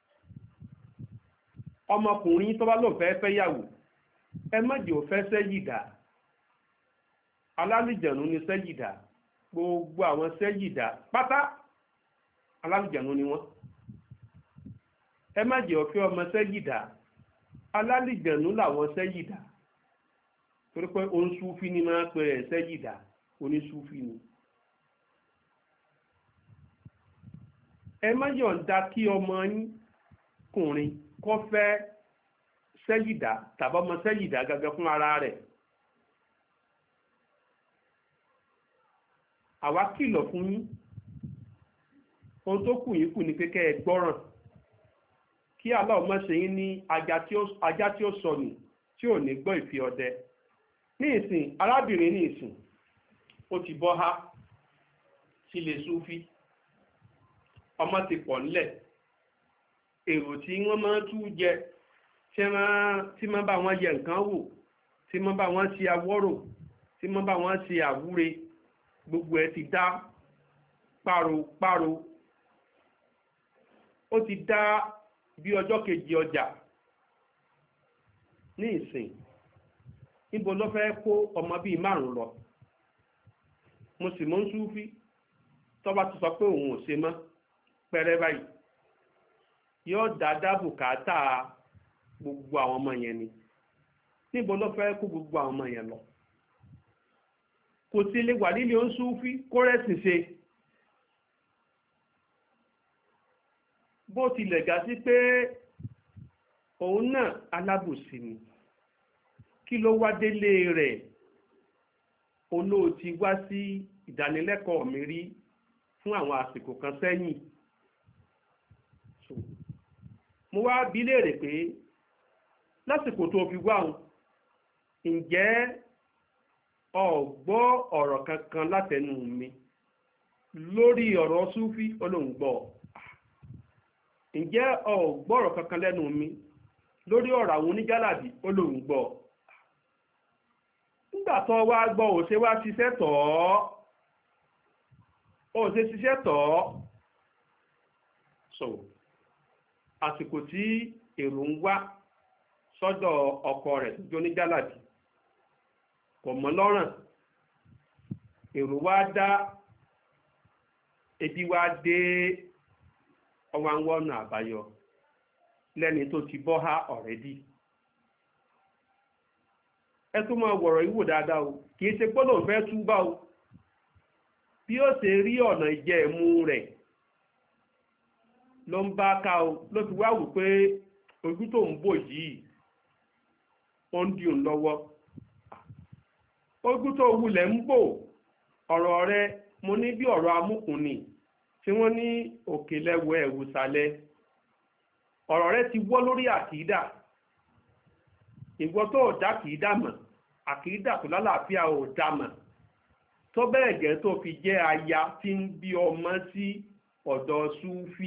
ọmọkùnrin tó bá lóun fẹ́ fẹ́ yàwó ẹ má jẹ́ ó fẹ́ sẹ́yìdà alálìjẹ̀nu ni sẹ́yìdà gbogbo àwọn sẹ́yìdà pátá alálìjẹ̀nu ni wọ́n ẹ má jẹ́ ó fẹ́ ọmọ sẹ́yìdà alálìjẹ̀nu làwọn sẹ́yìdà torí pé onísúfí ni máa ń pè rẹ̀ sẹ́yìdà onísúfí ni ẹ má yọ̀ǹda kí ọmọ yín kùnrin kó fẹ́ sẹ́yìdà tàbí ọmọ sẹ́yìdà gẹ́gẹ́ fún ara rẹ̀ àwa kìlọ̀ fún yín ohun tó kù yín kù ní pé kẹ́ ẹ gbọ́ràn kí Allah má ṣe yín ní ajá tí ó sọnù tí ò ní gbọ́ ìfì ọdẹ ní ìsìn arábìnrin ní ìsìn ó ti bọ́ há sílé súfí ọmọ ti pọ̀ nílẹ̀ èrò tí wọ́n máa tú jẹ tí máa bá wọn yẹ nǹkan wò tí máa bá wọn ṣe awọ́rò tí máa bá wọn ṣe àwúre gbogbo ẹ ti dá páropáro ó ti dá bí ọjọ́ kejì ọjà ní ìsìn níbo ló fẹ́ kó ọmọ bíi márùn lọ mo sì mọ̀ ń súfí tó bá ti sọ pé òun ò ṣe mọ́ pẹ́rẹ́ báyìí yóò dáadáa bùkátà gbogbo àwọn ọmọ yẹn ni níbo ló fẹ́ kó gbogbo àwọn ọmọ yẹn lọ kò sí lè wà nílé oníṣúfí kó rẹ́sìn ṣe. bó tilẹ̀ gà sí pé òun náà alábòsí ni, kí ló wá délé rẹ̀ olóòtí wá sí ìdánilẹ́kọ̀ọ́ mi rí fún àwọn àsìkò kan sẹ́yìn. mo wá bi léèrè pé lásìkò tó fi wá òun ǹjẹ́ o gbọ́ ọ̀rọ̀ kankan látẹnu mi lórí ọ̀rọ̀ súfí olóǹgbọ́? ǹjẹ́ o gbọ́ ọ̀rọ̀ kankan lẹ́nu mi lórí ọ̀rọ̀ àwọn oníjálàbí olóǹgbọ́? nígbà tó wá gbọ́ ò ṣe wá ṣiṣẹ́ tọ̀ ọ́ ò ṣe ṣiṣẹ́ tọ̀ ọ́. so àsìkò tí èrò ń wá sọ́dọ̀ ọkọ rẹ̀ tó jẹ́ oníjálàbí kò mọ́ lọ́rùn, èrò wá dá, ebi wá dé, ọwọ́ ń wọ́nà àbáyọ lẹ́ni tó ti bọ́ há ọ̀rẹ́dì. ẹ tún máa wọ̀rọ̀ ìwò dáadáa o, kì í ṣe gbọ́dọ̀ fẹ́ túbá o. bí ó ṣe rí ọ̀nà ìjẹ ẹ̀mú rẹ̀ ló ń bá ká o, ló fi wá wù pé ojú tó ń bò yìí ó ń di òun lọ́wọ́. ojú tó wulẹ̀ ń bò ọ̀rọ̀ rẹ mo ní bí ọ̀rọ̀ amúkùn ni tí wọ́n ní òkè lẹ́wọ̀ ẹ̀wùsàlẹ̀. ọ̀rọ̀ rẹ ti wọ́ lórí àkìídà. ìwọ tó dá àkìídà mọ̀, àkìídà tó lálàáfíà ò dá mọ̀, tó bẹ́ẹ̀ gẹ́ tó fi jẹ́ aya tí ń bí ọmọ sí ọ̀dọ̀ súfí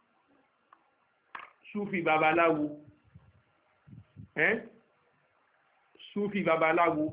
súfí babaláwo ẹ́n súfí babaláwo.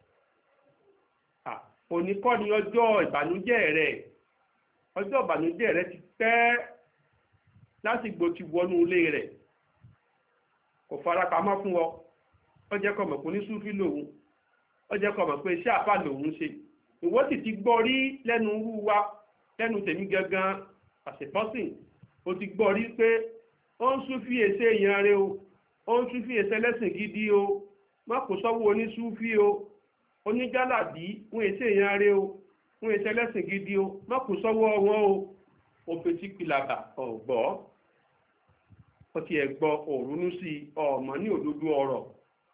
oníkọ́ ni ọjọ́ ìbànújẹ́ rẹ̀ ọjọ́ ìbànújẹ́ rẹ̀ ti pẹ́ lásìgbò ti wọnú ilé rẹ̀, kò fara pamọ́ fún ọ. ó jẹ́ kó mọ̀ pé ní súfí lòun, ó jẹ́ kó mọ̀ pé iṣẹ́ àfà lòun ṣe. ìwọ sì ti gbọ́ rí lẹ́nu rú wa, lẹ́nu tèmi gangan àṣepọ́sìn, ó ti gbọ́ rí pé ó ń súfí èsè èèyàn rẹ o, ó ń súfí èsè ẹlẹ́sìn gidi o, má kò sọ́wọ́ onísúfí o, oníjálàbí wọn èsè èèyàn rẹ o, wọn èsè ẹlẹ́sìn gidi o, má kò sọ́wọ́ wọn o. ó fetí pilaba ọ̀gbọ́, ó ti ẹ̀ gbọ́ òrùnú sí ọmọ ní òdodo ọ̀rọ̀.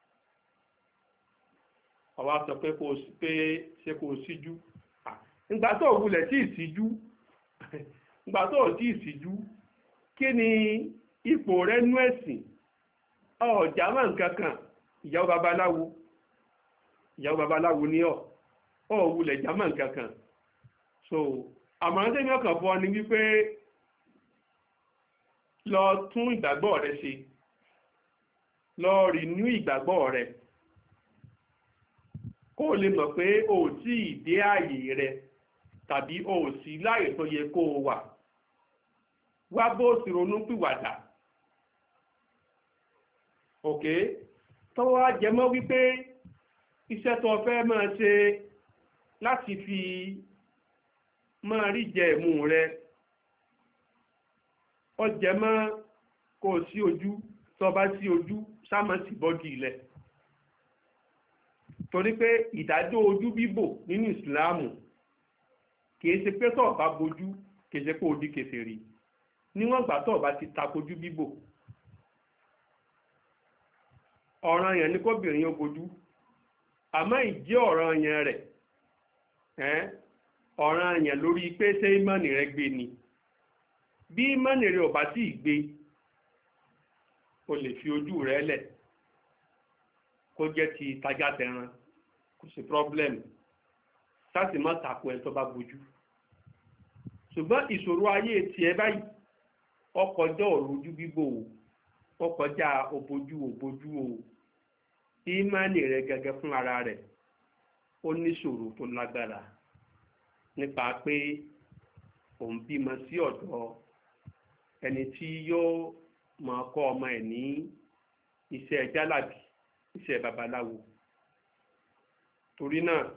ọwá sọ pé kò pé ṣe kò síjú. ìgbà tó wulẹ̀ tí ìsíjú ìgbà tó tí ìsíjú kí ni ipò rẹ̀ nú ẹ̀sìn? ọ̀jà máa ń kankan. ìyàwó babaláwo ìyàwó babaláwo ní ọ̀ ọ̀ wulẹ̀ jà máa ń kankan. so àmọ̀ràn tẹ́mi ọkàn fún ọ ni wípé lọ tún ìgbàgbọ́ rẹ ṣe, lọ rìnú ìgbàgbọ́ rẹ kó o lè mọ̀ pé o ò tí ì dé ààyè rẹ tàbí o ò sí láàyè tó yẹ kó o wà. wá bó o sì ronú pìwàdà. òkè tọ́wọ́ ajẹmọ́ wípé iṣẹ́ tó fẹ́ máa ṣe láti fi máa rí jẹ ẹ̀mú rẹ ọjẹ́ mọ́ kó o sí ojú, tó bá sí ojú sámọ́ sí bọ́dì ilẹ̀. torí pé ìdájọ́ ojú bíbò nínú ìsìláàmù kìí ṣe pé tó bá bojú kìí ṣe pé ó di kèfèrí níwọ̀n ìgbà tó bá ti takojú bíbò. ọ̀ràn yẹn ni kóbìnrin ó bojú, àmọ́ ìjẹ́ ọ̀ràn yẹn rẹ̀ ẹ́ ọ̀ràn yẹn lórí pé ṣé ìmọ̀nì rẹ gbé ni. bí ìmọ̀nì rẹ ò bá tí ì gbé, o lè fi ojú rẹ lẹ̀ kó jẹ́ ti tajà tẹran, kò sí problem, sáàsì má tako ẹ̀ tó bá bojú. ṣùgbọ́n ìṣòro ayé tiẹ̀ báyìí ọkọjá ọ̀rọ̀ ojú bíbò o, ọkọjá òbojú òbojú o. ìmọ̀nì rẹ gẹ́gẹ́ fún ara rẹ̀ ó níṣòro tó lágbára nípa pé òun bímọ sí ọ̀dọ̀ ẹni tí yóò máa kọ́ ọmọ ẹ̀ ní iṣẹ́ jálàbí, iṣẹ́ babaláwo. torí náà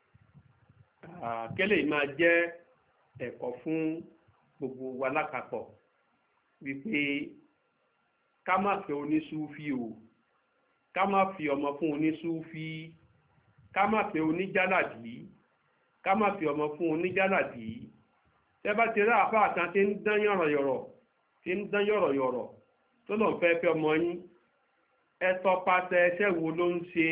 kẹ́lẹ́ yìí máa jẹ́ ẹ̀kọ́ fún gbogbo wa lápapọ̀ wípé ká má fẹ́ onísúfí o, ká má fi ọmọ fún onísúfí, ká má fẹ́ oníjálàbí, ká má fi ọmọ fún oníjàlàbí. Tẹ́ bá ti rí àfáà kan tí ń dán yọ̀rọ̀yọ̀rọ̀ tí ń dán yọ̀rọ̀yọ̀rọ̀ tó lọ́n fẹ́ fẹ́ ọmọ yín, ẹ tọpasẹ̀ ẹsẹ̀ wo ló ń ṣe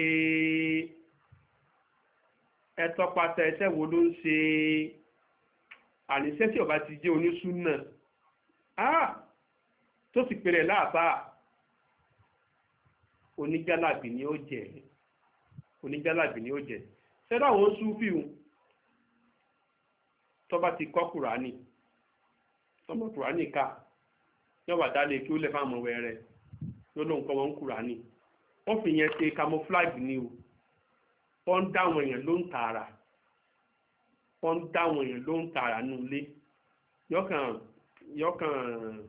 ẹ tọpasẹ̀ ẹsẹ̀ wo ló ń ṣe àníṣẹ́ tí ó bá ti jẹ́ onísúnnà ah tó sì pèrè láàfáà oníjàlàbí ni ó jẹ́ oníjàlàbí ni ó jẹ́ ṣẹ́dá àwọn súfì tó bá ti kọ́ kùránì tọmọ kùránì ká yọ̀wà dálé kí ó lè fáwọn ọmọ wẹ̀rẹ̀ yóò lóun kọ́ wọn kùránì wọ́n fi yẹn ṣe camouflage ni o wọ́n ń dá àwọn èèyàn ló ń tààrà wọ́n ń dá àwọn èèyàn ló ń tààrà nù ilé yọkàn yọkàn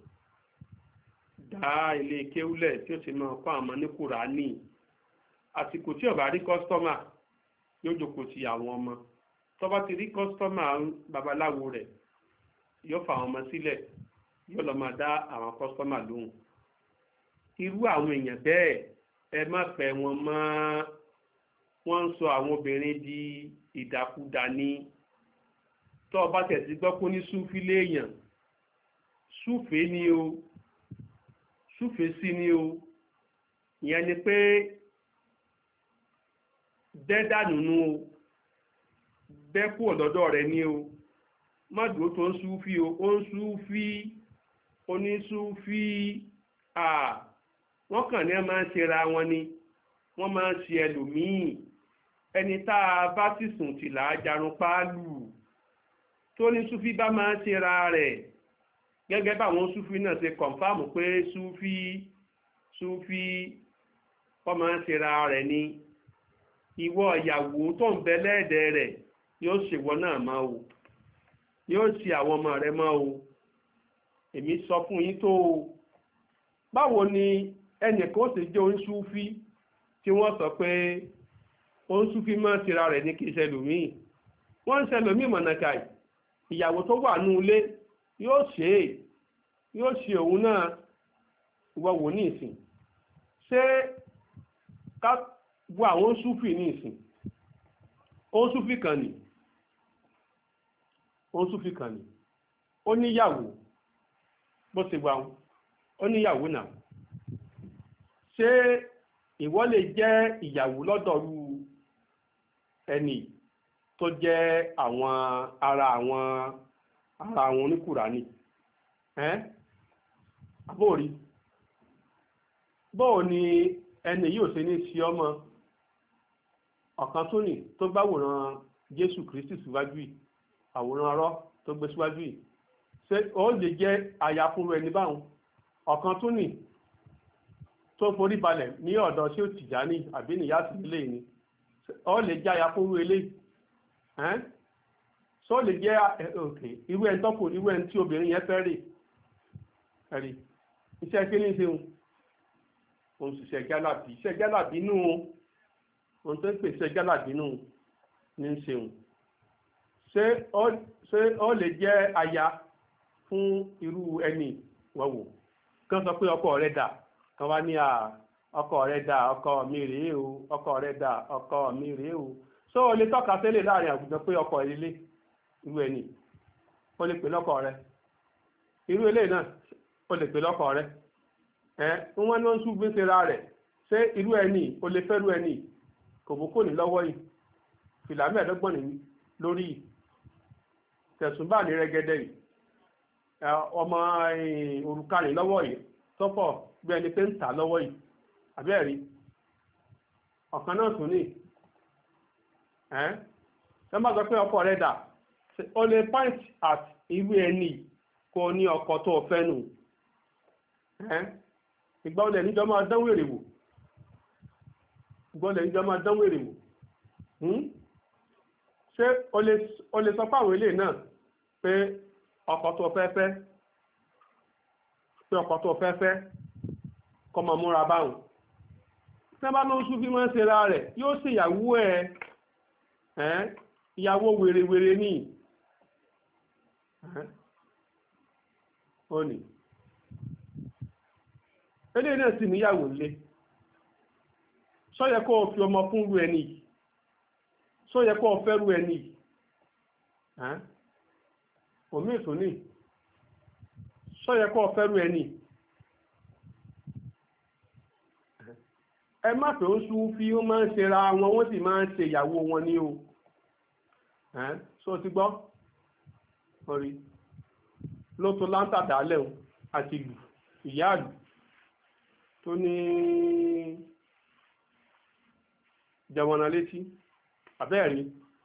dá ilé kéwúlẹ̀ tí ó ti máa kọ́ àwọn ní kùránì àsìkò tí ó bá rí kọ́sítọ́mà yóò jókòó ti àwọn ọmọ tó bá ti rí kọ́sítọ́mà babaláwo rẹ̀ yóò fa àwọn ọmọ sílẹ̀ yóò lọ máa dá àwọn kọ́sítọ́mà lóhùn irú àwọn èèyàn bẹ́ẹ̀ ẹ má pẹ́ wọn mọ́ wọ́n ń sọ àwọn obìnrin di ìdàkudà ní tó o bá tẹ̀sí gbọ́ pé ní súfì léèyàn súfèé ni o súfèé sí ni o ìyẹn ni pé dẹ́dà nínú o bẹ́kù ọ̀dọ́dọ́ rẹ ní o má dúró tó ń súfì o ó ń súfì onísúfì à wọ́n kàn ní ẹ máa ń ṣera wọn ni wọ́n máa ń ṣe ẹlòmíì ẹni tá a bá sì sùn tìlà jarun páálù tó ní súfì bá máa ń ṣera rẹ̀ gẹ́gẹ́ báwọn súfì náà ṣe kọ̀ǹfàmù pé súfì súfì wọ́n máa ń ṣera rẹ̀ ni ìwọ ìyàwó tó ń bẹ lẹ́ẹ̀dẹ̀ rẹ̀ yóò ṣèwọ náà máa o yóò ṣe àwọn ọmọ rẹ̀ máa o èmi sọ fún yín tó o báwo ni ẹnìkan ó sì jẹ́ oníṣúfí tí wọ́n sọ pé oníṣúfí máa ń ṣera rẹ̀ ní kí ìṣẹlòmíì wọ́n ń ṣẹlòmíì mọ̀nàkà ìyàwó tó wà ní ilé yóò ṣe é yóò ṣe òun náà ìwọ wò ní ìsìn ṣé ká wo àwọn oníṣúfí ní ìsìn oníṣúfí kan ní oníṣúfí kan ní ó níyàwó bó ṣe wà ó níyàwó náà ṣé ìwọ lè jẹ́ ìyàwó lọ́dọ̀ọ́rù ẹni tó jẹ́ àwọn ara àwọn ara àwọn oníkùránì ẹ́ àbórí bóò ni ẹni yóò ṣe ní sí ọmọ ọ̀kan tó nì tó gbàwòrán Jésù Kristi síwájú yìí àwòrán ọ̀rọ̀ tó gbé síwájú yìí ṣé ó lè jẹ́ aya fún ẹni báwọn ọ̀kan tó nì tó forí balẹ̀ ní ọ̀dọ̀ tí ó Tìjàní àbí nìyá sí ilé ni ó lè jẹ́ aya fún eléyìí ẹ́n só lè jẹ́ òkè irú ẹni tọ́kù irú ẹni tí obìnrin yẹn fẹ́ rè ẹ̀rí iṣẹ́ kí ní ṣeun òun ṣiṣẹ́ gálàbí iṣẹ́ gálàbí nù òun tó ń pè iṣẹ́ gálàbí nù ní ṣeun ṣé ó lè jẹ́ aya fún irú ẹni wọ̀wọ̀ kán sọ pé ọkọ rẹ̀ dà kan wá ní à ọkọ rẹ̀ dà ọkọ mi rèé o ọkọ rẹ̀ dà ọkọ mi rèé o so o lè tọ́ka sílẹ̀ láàrin àwùjọ pé ọkọ ilé irú ẹni o lè pè lọ́kọ rẹ̀ irú ilé náà o lè pè lọ́kọ rẹ̀ ẹ wọ́n ló ń sún gbé sera rẹ̀ ṣé irú ẹni o lè fẹ́rú ẹni kòbókò ní lọ́wọ́ yìí fìlà mẹ́ẹ̀ẹ́dọ́gbọ̀n ní lórí yìí tẹ̀sùnbà ní rẹ́gẹ́dẹ́ yìí ọmọ òrùka ní lọ́wọ́ yìí tọ́pọ̀ bí ẹni pé ń tà lọ́wọ́ yìí àbẹ́ẹ̀rí ọ̀kan náà tún ní ẹ́ ẹ má sọ pé ọkọ rẹ̀ dà o lè point at irú ẹni kò ní ọkọ tó o fẹ́ nù ẹ́ ìgbà olè níjọ máa dán wèrè wò ìgbà olè níjọ máa dán wèrè wò ṣé o lè sọ fáwọn ilé náà pé ọkọ tó fẹ́ fẹ́ pé ọkọ tó fẹ́ fẹ́ kọ́ máa múra báwọn tí wọ́n bá ló ń sún bí wọ́n ń ṣe ra rẹ̀ yóò ṣe ìyàwó ẹ̀ ẹ́ ìyàwó wèrèwèrè ní ó ní eléyìí náà sì níyàwó lé sọ́yẹ kó o fi ọmọ fún ru ẹni yìí sọ́yẹ kó o fẹ́ ru ẹni yìí omi ìtúní sọ́yẹ kọ́ fẹ́rù ẹni ẹ má pé ó sún fi ó máa ń ṣe ra wọn wọ́n sì máa ń ṣe ìyàwó wọn ní o so ti gbọ́ orí ló tó láńtà dálẹ̀ o àti ìlú ìyá àlù tó ní jẹmọ́nà létí àbẹ́ẹ̀rí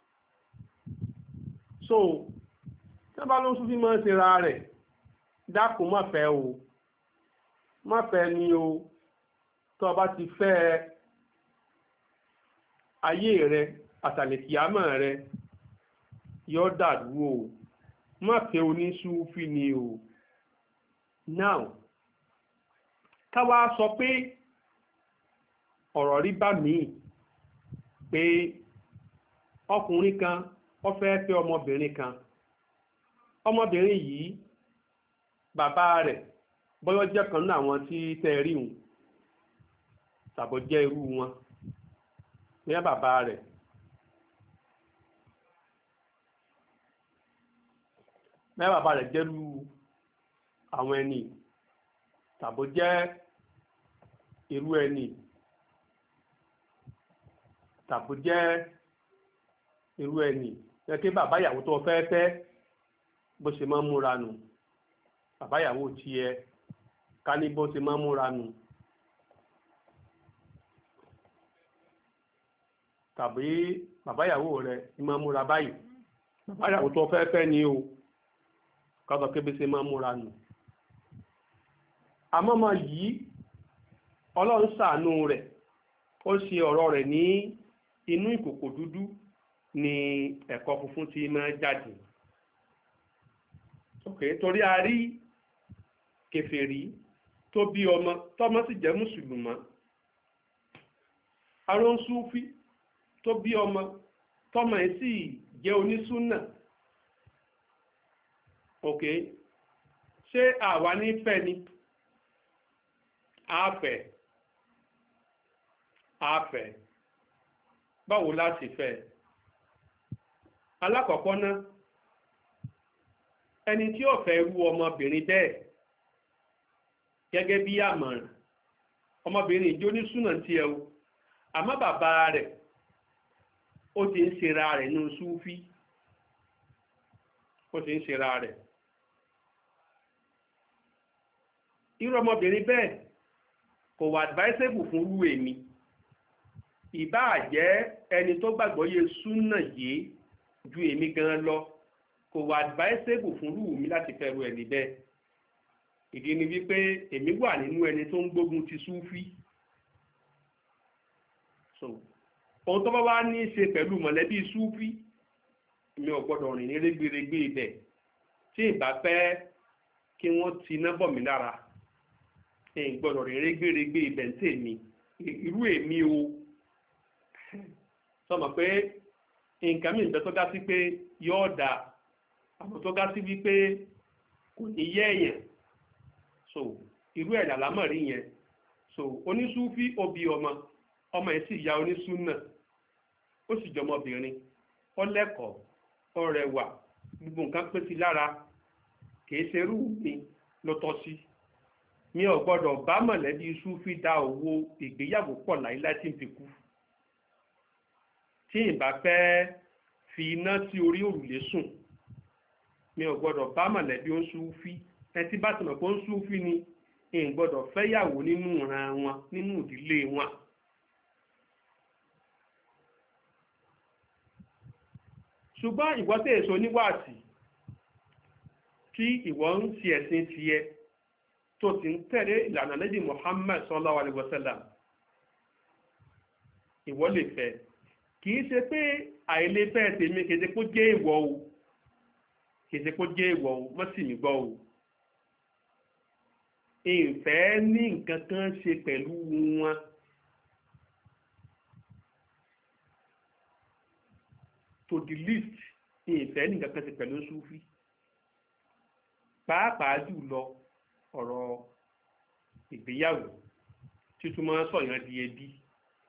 so tí wọ́n bá ló sún fi máa ń ṣe ra rẹ̀ dákun má fẹ́ o má fẹ́ ni o tó o bá ti fẹ́ ayé rẹ àtàlẹ̀kìámọ̀ rẹ yóò dàrú o má fẹ́ oníṣúfì ni o now káwa sọ pé ọ̀rọ̀ rí bá mi pé ọkùnrin kan ó fẹ́ fẹ́ ọmọbìnrin kan ọmọbìnrin yìí bàbá rẹ̀ bọ́yọ́ jẹ́ kan náà àwọn tí tẹ́ rí hùn tàbọ̀ jẹ́ irú wọn ní bàbá rẹ̀ ní bàbá rẹ̀ jẹ́rú àwọn ẹni tàbọ̀ jẹ́ irú ẹni tàbọ̀ jẹ́ irú ẹni yẹ kí bàbá ìyàwó tó fẹ́ fẹ́ bó ṣe máa ń múra nù bàbá ìyàwó tiẹ̀ ká ní bó ṣe máa ń múra nù tàbí bàbá ìyàwó rẹ̀ ní máa ń múra báyìí bàbá ìyàwó tó fẹ́ fẹ́ ni o ká sọ pé bí ṣe máa ń múra nù àmọ́ ọmọ yìí ọlọ́run ṣàánú rẹ̀ ó ṣe ọ̀rọ̀ rẹ̀ ní inú ìkòkò dúdú ni ẹ̀kọ́ funfun ti máa jáde ok torí a rí kèfèrí tó bí ọmọ tọ́mọ sì jẹ́ mùsùlùmá arón súfí tó bí ọmọ tọ́mọ ẹ̀ sì jẹ́ onísúnà ok ṣé àwa ní fẹ́ ni àfẹ́ àfẹ́ báwo láti fẹ́ alákọ̀ọ́kọ́ náà ẹni tí ó fẹ́ irú ọmọbìnrin bẹ́ẹ̀ gẹ́gẹ́ bí àmọ̀ràn ọmọbìnrin ìjó ní súnà tí ẹ o àmọ́ bàbá rẹ̀ ó ti ń ṣera rẹ̀ nínú súfí ó ti ń ṣera rẹ̀ irú ọmọbìnrin bẹ́ẹ̀ kò wà advisable fún irú èmi ìbáà jẹ́ ẹni tó gbàgbọ́ yé súnà yìí ju èmi gan lọ kò wà advisable fún irú mi láti fẹ́ ru ẹni bẹ́ẹ̀ ìdí ni wípé èmi wà nínú ẹni tó ń gbógun ti súfí so ohun tó bá wá ní í ṣe pẹ̀lú mọ̀lẹ́bí súfí mi ò gbọ́dọ̀ rìn ní rẹ́gbẹ̀rẹ́gbẹ̀ ibẹ̀ tí ìbá fẹ́ kí wọ́n ti iná bọ̀ mí lára èyí gbọ́dọ̀ rìn rẹ́gbẹ̀rẹ́gbẹ̀ ibẹ̀ ń tèmi irú èmi o sọmọ pé nǹkan mi ń bẹ tó dá sí pé yóò dà àwọn tó dá sí wípé kò ní yé èèyàn so irú ẹ̀ làlámọ̀rí yẹn so onísúfí òbí ọmọ ọmọ ẹ̀ sì ya onísúnà ó sì jọmọbìnrin ó lẹ́kọ̀ọ́ ó rẹwà gbogbo nǹkan pé sí lára kìí ṣerú mi ló tọ́ sí mi ò gbọ́dọ̀ bá mọ̀lẹ́bí súfí dá owó ìgbéyàwó pọ̀ láíláí tí ń fi kú tí ìbá fẹ́ fi iná sí orí òrùlé sùn mi ò gbọ́dọ̀ bá mọ̀lẹ́bí ó ń súfí ẹ tí bá ti mọ̀ pé ó ń súfí ni n gbọ́dọ̀ fẹ́yàwó nínú ìran wọn nínú ìdílé wọn. ṣùgbọ́n ìwọ tí èso níwàásì tí ìwọ ń ti ẹ̀sìn tiẹ̀ tó ti ń tẹ̀lé ìlànà Ànábì Muhammad sallallahu alaihi wasallam ìwọ lè fẹ́ kìí ṣe pé àìlefẹ́ tèmi kìí ṣe kó jẹ́ ìwọ o kìí ṣe kó jẹ́ ìwọ o mọ́ sì mí gbọ́ o ìfẹ́ ní nǹkan kan ṣe pẹ̀lú wọn to the least ìfẹ́ ní nǹkan kan ṣe pẹ̀lú Súfí pàápàá jùlọ ọ̀rọ̀ ìgbéyàwó títún máa ń sọ̀yàn di ẹbí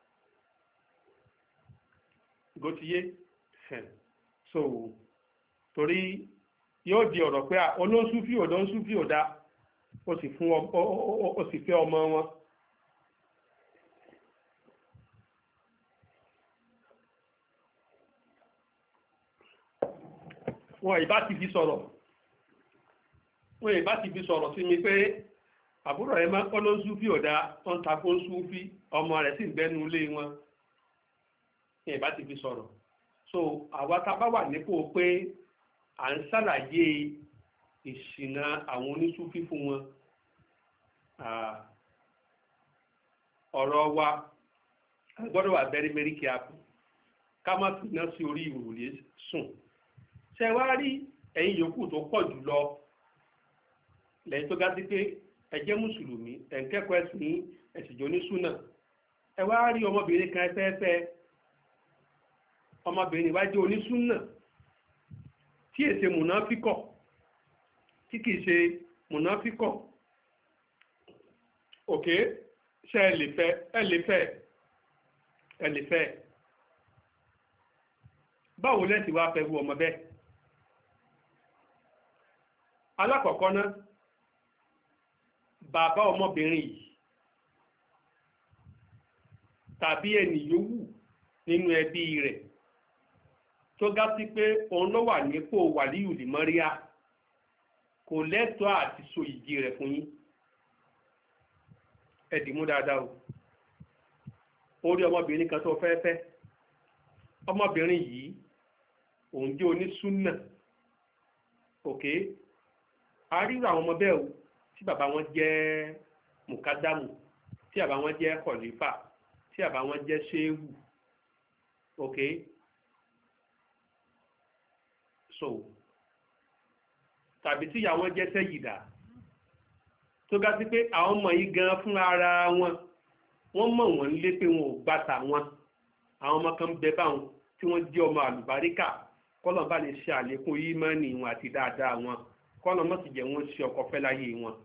gotiye so torí yóò di ọ̀rọ̀ pé olóńsúfì ò lóńsúfì ò dá ó sì fún ó sì fẹ́ ọmọ wọn. wọn ìbá ti fi sọ̀rọ̀ wọn ìbá ti fi sọ̀rọ̀ sí mi pé àbúrò ẹ̀ máa ń kọ́ lóńsúfì ò dá wọ́n ta kó ń súfì ọmọ rẹ̀ sì ń bẹ́nu ilé wọn ní ìbá ti fi sọ̀rọ̀. So àwa tá a bá wà nípò pé à ń ṣàlàyé ìṣìnà àwọn onísúfí fún wọn ọ̀rọ̀ wa gbọ́dọ̀ wà very very careful ká má fi iná sí orí ìrùlé sùn. ṣe wá rí ẹ̀yin yòókù tó pọ̀ jù lọ lẹ́yìn tó ga sí pé ẹ jẹ́ mùsùlùmí ẹ̀ ń kẹ́kọ̀ọ́ ẹ̀sìn ẹ̀sìnjọ́ ní súnà ẹ wá rí ọmọbìnrin kan fẹ́ẹ́fẹ́ ọmọbìnrin wá jẹ́ onísúnà tí èsè mùnáfíkọ̀ tí kìí ṣe mùnáfíkọ̀ òkè ṣe ẹ lè fẹ́ ẹ lè fẹ́ ẹ lè fẹ́ báwo lẹ́sì wá fẹ́ wu ọmọ bẹ́ẹ̀. alákọ̀ọ́kọ́ náà bàbá ọmọbìnrin yìí tàbí ẹnì yòówù nínú ẹbí rẹ̀ tó ga sí pé òun ló wà nípò wàlíù lìmọ́ríà kò lẹ́tọ̀ọ́ àti so ìjì rẹ̀ fún yín ẹ dì mú dáadáa o. orí ọmọbìnrin kan tó fẹ́ fẹ́ ọmọbìnrin yìí òun jẹ́ onísúnnà òkè àríwá àwọn ọmọ bẹ́ẹ̀ o tí bàbá wọn jẹ́ mùkádámù tí bàbá wọn jẹ́ kọ̀lífà tí bàbá wọn jẹ́ ṣéwù òkè. So tàbí tí ìyàwó jẹ́ sẹ́yìdà tó ga sí pé àwọn ọmọ yìí gan fún ara wọn wọ́n mọ̀ wọ́n lé pé wọn ò gbàtà wọn àwọn ọmọ kan bẹ báwọn tí wọ́n jẹ́ ọmọ àlùbáríkà kọ́lọ̀ bá lè ṣe àlékún ìmánì wọn àti dáadáa wọn kọ́lọ̀ mọ́ sì jẹ́ wọn ṣe ọkọ fẹ́ láyé wọn.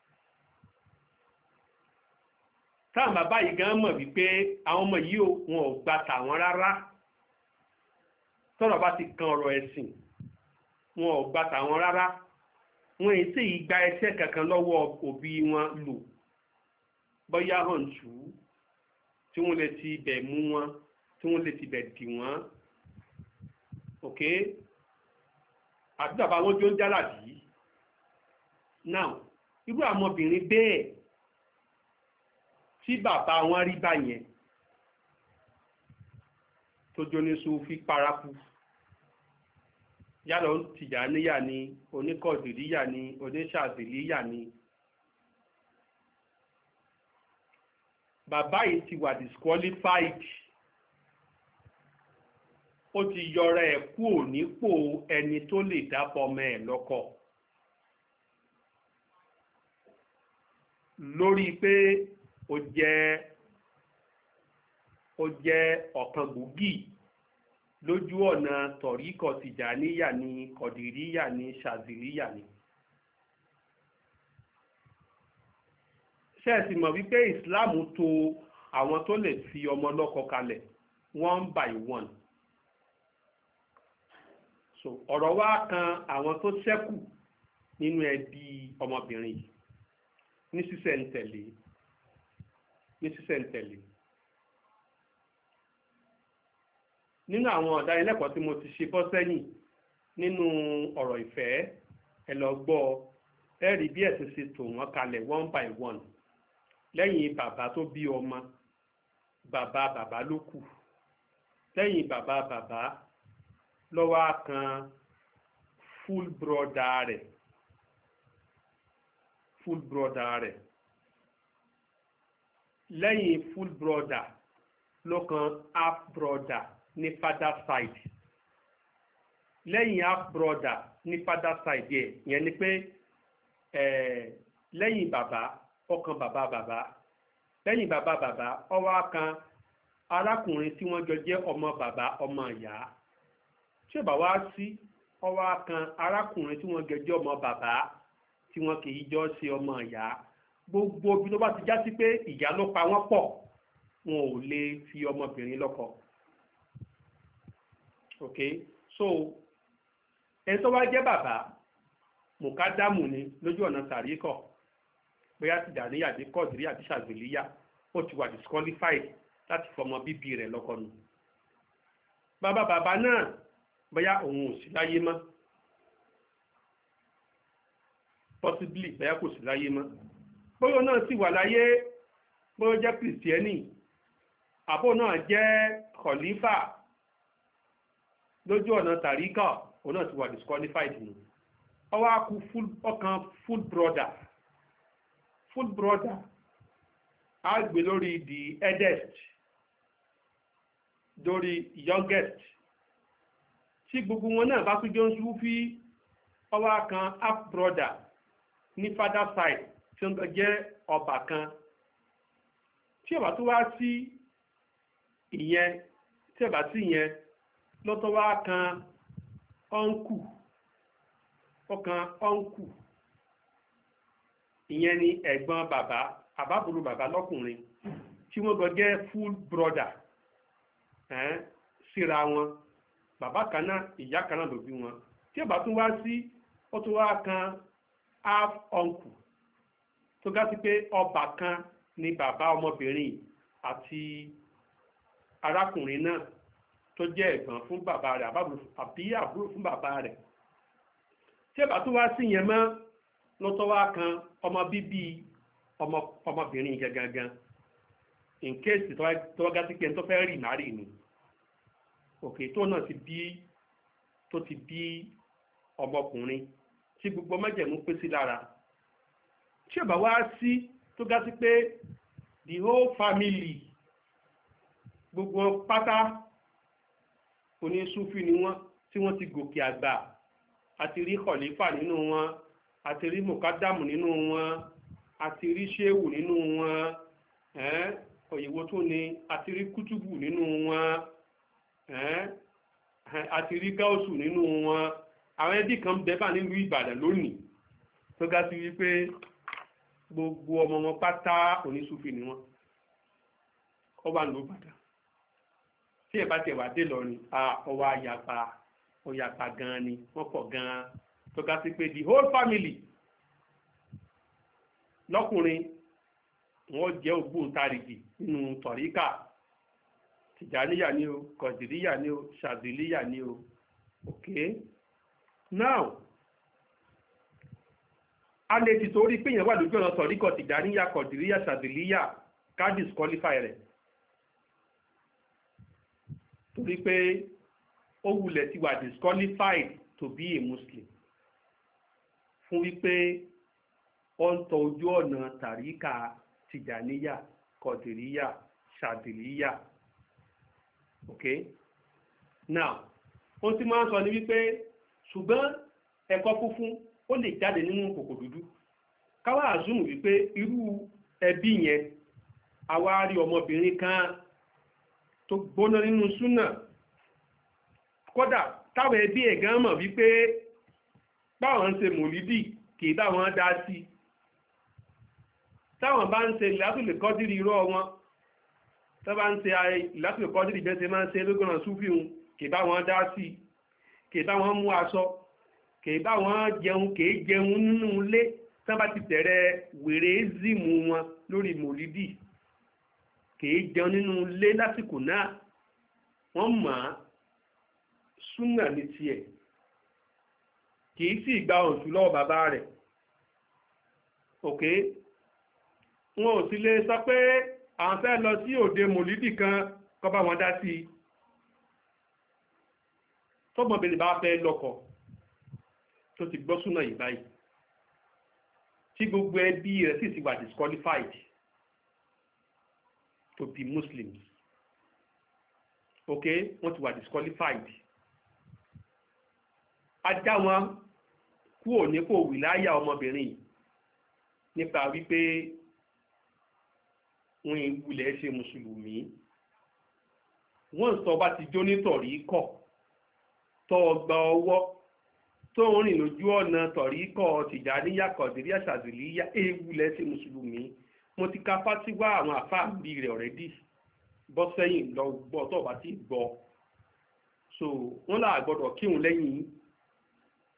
táwọn bàbá yìí gan mọ̀ wípé àwọn ọmọ yìí wọn ò gbàtà wọn rárá tọ́rọ̀ bá ti kan ọ̀rọ̀ ẹ̀sìn wọn ò gbà tàwọn rárá wọn èyí sì gba ẹsẹ̀ kankan lọ́wọ́ òbí wọn lò bóyá hàn tù ú tí wọ́n lè ti bẹ̀ mú wọn tí wọ́n lè ti bẹ̀ dì wọ́n ok àti bàbá wọn jó ń jálàbí now irú àwọn obìnrin bẹ́ẹ̀ tí bàbá wọn rí báyẹn tó jóní Sufi paraku yálà Tìjàníyà ni oníkọ̀dìríyà ni oníṣàzìlíyà ni bàbá yìí ti wà disqualified ó ti yọra ẹ̀ kúrò nípò ẹni tó lè dápọ̀ ọmọ ẹ̀ lọ́kọ lórí pé ó jẹ́ ó jẹ́ ọ̀kan gbòógì lójú ọ̀nà tọ̀ríkọ̀ Tìjàníyà ni kọ̀dìríyà ni ṣàzìlíyà ni. ṣé ẹ sì mọ̀ wípé ìsìláàmù tò àwọn tó lè fi ọmọ lọ́kọ kalẹ̀ one by one. so ọ̀rọ̀ wá kan àwọn tó ṣẹ́kù nínú ẹbí ọmọbìnrin yìí ní sísẹ̀ntẹ̀lé ní sísẹ̀ntẹ̀lé. nínú àwọn ọ̀dánilẹ́kọ̀ọ́ tí mo ti ṣe bọ́ sẹ́yìn nínú ọ̀rọ̀ ìfẹ́ ẹ lọ gbọ́ ẹ rí bí ẹ̀sìn ṣe tò wọ́n kalẹ̀ one by one lẹ́yìn bàbá tó bí ọmọ bàbá bàbá ló kù lẹ́yìn bàbá bàbá lọ́wọ́ kan full brother rẹ̀ full brother rẹ̀ lẹ́yìn full brother ló kan half brother ní father side lẹ́yìn half brother ní father side yẹ yẹn ni pé eh, lẹ́yìn bàbá ọkàn bàbá bàbá lẹ́yìn bàbá bàbá ó wá kan arákùnrin tí wọ́n jọ jẹ́ ọmọ bàbá ọmọ ìyá tí ó bá wá sí ó wá kan arákùnrin tí wọ́n jọ jẹ́ ọmọ bàbá tí wọ́n kì í jọ ṣe ọmọ ìyá gbogbo bí ló bá ti já sí pé ìyá ló pa wọ́n pọ̀ wọn ò lè fi ọmọbìnrin lọ́kọ. ok so ẹni tó wá jẹ́ bàbá mùkádámù ni lójú ọ̀nà tàríkọ̀ bóyá tìjàníyà àti kọ́ọ̀dìríyà àti ṣàgbéléyà ó ti wà disqualified láti fọmọ bíbí rẹ̀ lọ́kọ nù. bàbá bàbá náà bóyá òun ò sí láyé mọ́ possibly bóyá kò sí láyé mọ́ bóyá náà sì wà láyé bóyá jẹ́ kìrìsìtẹ́nì àbó náà jẹ́ kọ̀lífà lójú ọ̀nà tàríkà òun náà ti wà disqualified nù. ọwọ́ akú ọkàn full brother full brother á gbé lórí the eldest lórí youngest tí gbogbo wọn náà bá tún jọ ń súfí ọwọ́ kan half brother ní father side tí wọ́n jẹ́ ọba kan tí ọba tó wá sí ìyẹn tí ọba sí ìyẹn lọ́tọ́ wá kan ọ́nkù ọkàn ọ́nkù ìyẹn ni ẹ̀gbọ́n bàbá àbábùrú bàbá lọ́kùnrin tí wọ́n gbọ́ jẹ́ full brother eh, síra wọn bàbá kan náà ìyá kan náà ló bí wọn tí ọba tún wá sí ó tún wá kan half uncle tó gá sí pé ọba kan ni bàbá ọmọbìnrin àti arákùnrin náà tó jẹ́ ẹ̀gbọ́n fún bàbá rẹ̀ àbí àbúrò fún bàbá rẹ̀ tí ọba tún wá sí yẹn mọ́ lọ́tọ́ wá kan ọmọ bíbí ọmọbìnrin gangan in case tó wá gá sí pé tó fẹ́ rì márì ni òkè tó náà ti bí tó ti bí ọmọkùnrin tí gbogbo májẹ̀mú pé sí lára tí ó bá wá sí tó gá sí pé the whole family gbogbo pátá onísúfì ni wọ́n tí wọ́n ti gòkè àgbà àti rí kọ̀lífà nínú wọn àti rí mùkádàmù nínú wọn àti rí ṣéwù nínú wọn òyìnbó tún ni àti rí kútùbù nínú wọn àti rí gáúsù nínú wọn àwọn ẹbí kan bẹ́ẹ̀ bá nílùú Ìbàdàn lónìí tó ga sí wípé gbogbo ọmọ wọn pátá onísúfì ni wọn ó wà nílùú Ìbàdàn tí ẹ bá tẹ̀ wá dé lọ́rin ọwọ́ àyàpá ọ̀yàpá gan-an ni wọ́n pọ̀ gan-an tó ga sí pé the whole family lọ́kùnrin wọ́n jẹ́ ògbóǹtarìgì nínú tọ̀ríkà tìjàníyà ni o kọ̀dìríyà ni o ṣàdìlíyà ni o okay now a lè ti torí pé èèyàn wà lójú ọ̀nà tọ̀ríkọ̀ tìjàníyà kọ̀dìríyà ṣàdìlíyà ká disqualify rẹ̀ torí pé ó wulẹ̀ ti wà disqualified to be a Muslim fún wípé ó ń tọ ojú ọ̀nà tàríkà tìjàníyà kọ̀dìríyà ṣàdìlíyà okay now ohun tí máa ń sọ ni wípé ṣùgbọ́n ẹ̀kọ́ funfun ó lè jáde nínú kòkò dúdú káwá àzùmù wípé irú ẹbí yẹn àwa rí ọmọbìnrin kan tó gbóná nínú súnà kódà táwọn ẹbí ẹ̀ gan mọ̀ wípé báwọn ń ṣe mòlídì kì í báwọn dá sí táwọn bá ń ṣe ìlàtúlẹ̀ kọ́dìrì irọ́ wọn tó bá ń ṣe ìlàtúlẹ̀ kọ́dìrì bẹ́ẹ̀ ṣe máa ń ṣe lógúnrà súfìhun kì í báwọn dá sí kì í báwọn mú aṣọ kì í báwọn jẹun kì í jẹun nínú ilé tí wọ́n bá ti tẹ̀rẹ̀ wèrè zimu wọn lórí mòlídì kì í jẹun nínú ilé lásìkò náà wọ́n mọ̀ á súnà ní tiẹ̀ kì í sì gba òṣù lọ́wọ́ bàbá rẹ̀ òkè wọn ò sì lè sọ pé àwọn fẹ́ lọ sí òde mòlídì kan kọ́ bá wọn dá sí i tọ́gbọ̀nbìnrin bá fẹ́ lọ́kọ tó ti gbọ́ súnà yìí báyìí tí gbogbo ẹbí rẹ̀ sì ti wà disqualified to be Muslims okay wọ́n ti wà disqualified ajá wọn kúrò nípò wìláyà ọmọbìnrin nípa wípé wọn ìwúlẹ̀ ṣe mùsùlùmí wọ́n sọ bá ti jó nítọ̀rí kọ̀ tọ́ ọgbà ọwọ́ tó ń rìn lójú ọ̀nà tọ̀rí kọ̀ tìjàníyà kọ̀dìríyà ṣàdìlíyà ìwúlẹ̀ ṣe mùsùlùmí mo ti ka fásiwá àwọn àfáà bí rẹ̀ ọ̀rẹ́dì bọ́ sẹ́yìn lọ gbọ́ tó bá ti gbọ́ so wọ́n là gbọ́dọ̀ kírun lẹ́yìn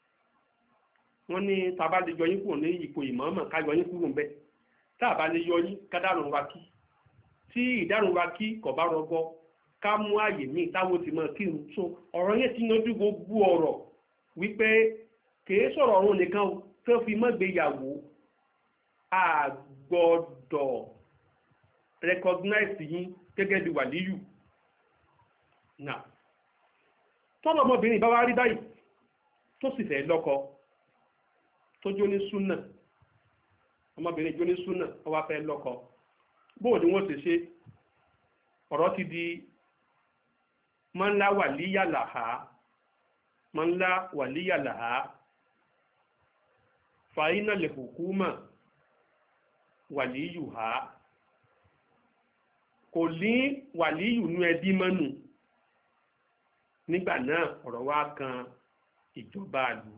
wọ́n ní tá a bá lè yọ yín kúrò ní ipò ìmọ̀ọ́mọ̀ ká yọ yín kúrò ń bẹ̀ tá a bá lè yọ yín ká dárun wa kí tí ìdárun wa kí kò bá rọgbọ ká mú ààyè míì táwọn ti mọ̀ kírun so ọ̀rọ̀ yẹn ti yanjú gbogbo ọ̀rọ̀ wípé kìí sọ̀rọ̀ ọ̀run nìkan tó fi mọ́gbéyàwó a gbọ́dọ̀ recognize yín gẹ́gẹ́ bí wàlíyù náà tọ́lọ̀ ọmọbìnrin bá wá rí báyìí tó sì fẹ́ lọ́kọ tó jó ní súnà ọmọbìnrin jó ní súnà ó wá fẹ́ lọ́kọ bóò ni wọ́n ti ṣe ọ̀rọ̀ ti di mọ́nlá wàlíyà làhá mọ́nlá wàlíyà làhá fàínà lè hùkúmà wàlíyù ha kò ní wàlíyù nú ẹbí mọ́nù nígbà náà ọ̀rọ̀ wá kan ìjọba ìlú.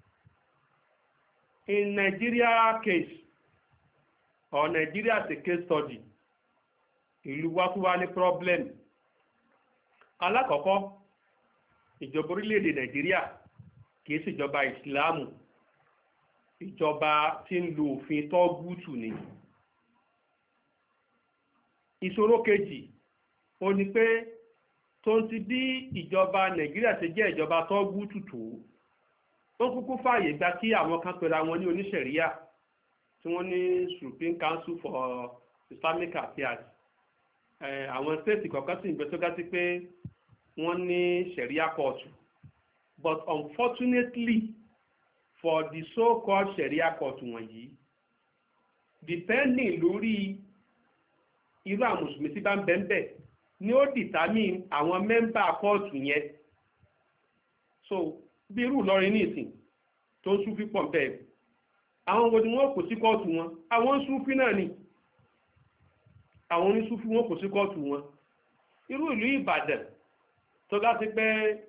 In Nigeria case or Nigeria as a case study ìlú wa tún wá ní problem. Alákọ̀ọ́kọ́ ìjọba orílẹ̀-èdè Nàìjíríà kìí ṣèjọba ìsìláàmù ìjọba tí ń lo òfin tọ́gùtù ni. Ìṣòro kejì ó ní pé tó ń ti bí ìjọba Nàìjíríà ti jẹ́ ìjọba tọ́gùtù tó wọ́n kúkú fààyè gba kí àwọn kan pera wọn ní oníṣẹ̀ríyà tí wọ́n ní Supreme Council for Islamic Affairs àwọn stéètì kọ̀ọ̀kan sì ń gbé sógá sí pé wọ́n ní ṣẹ̀ríyà kóòtù but unfortunately for the so-called ṣẹ̀ríyà kóòtù wọ̀nyí depending lórí irú àwọn mùsùlùmí tí bá ń bẹ́ẹ̀ bẹ́ẹ̀ ni ó determine àwọn mẹ́mbà kóòtù yẹn so bí irú Ìlọrin ní ìsìn tó ń súnfí pọ̀ bẹ́ẹ̀ àwọn wo ni wọ́n kò sí kóòtù wọn àwọn súnfí náà ni àwọn onísúfí wọn kò sí kóòtù wọn irú ìlú Ìbàdàn tó láti pé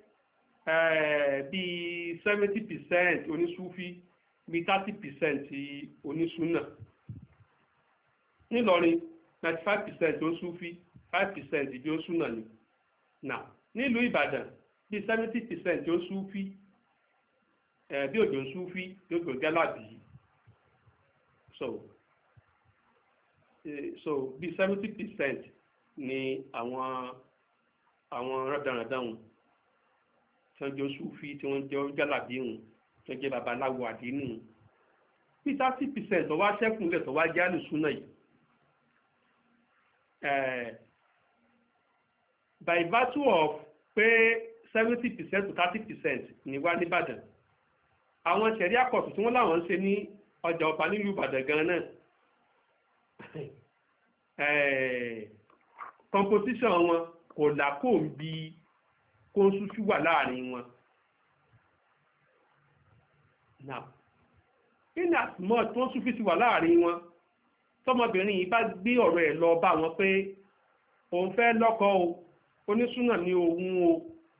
bíi seventy percent onísúfí bíi thirty percent onísúnà nílọrin ninety five percent onísúfí five percent ìbí onísúnà ni now nílùú Ìbàdàn bíi seventy percent onísúfí bí òjò súfí bí òjò gálàbí so so bí seventy percent ni àwọn àwọn rádaràdáhùn tí wọ́n jẹ́ súfí tí wọ́n jẹ́ gálàbí hùn tí wọ́n jẹ́ babaláwo àdínù bí thirty percent tó wá ṣẹ́kùnlẹ̀ tó wá jẹ́ àlùsúnà yìí by virtue of pé seventy percent to thirty percent ní wá nìbàdàn àwọn ṣẹ̀rí àkọ́tù tí wọ́n láwọn ń ṣe ní ọjà ọba nílùú Ìbàdàn gan náà composition wọn kò làkó ń bi kó ń súnfí wà láàrin wọn now in as much tó ń súnfí ti wà láàrin wọn tọmọbìnrin yìí bá gbé ọ̀rọ̀ ẹ̀ lọ bá wọn pé òun fẹ́ lọ́kọ o onísúnà ní òun o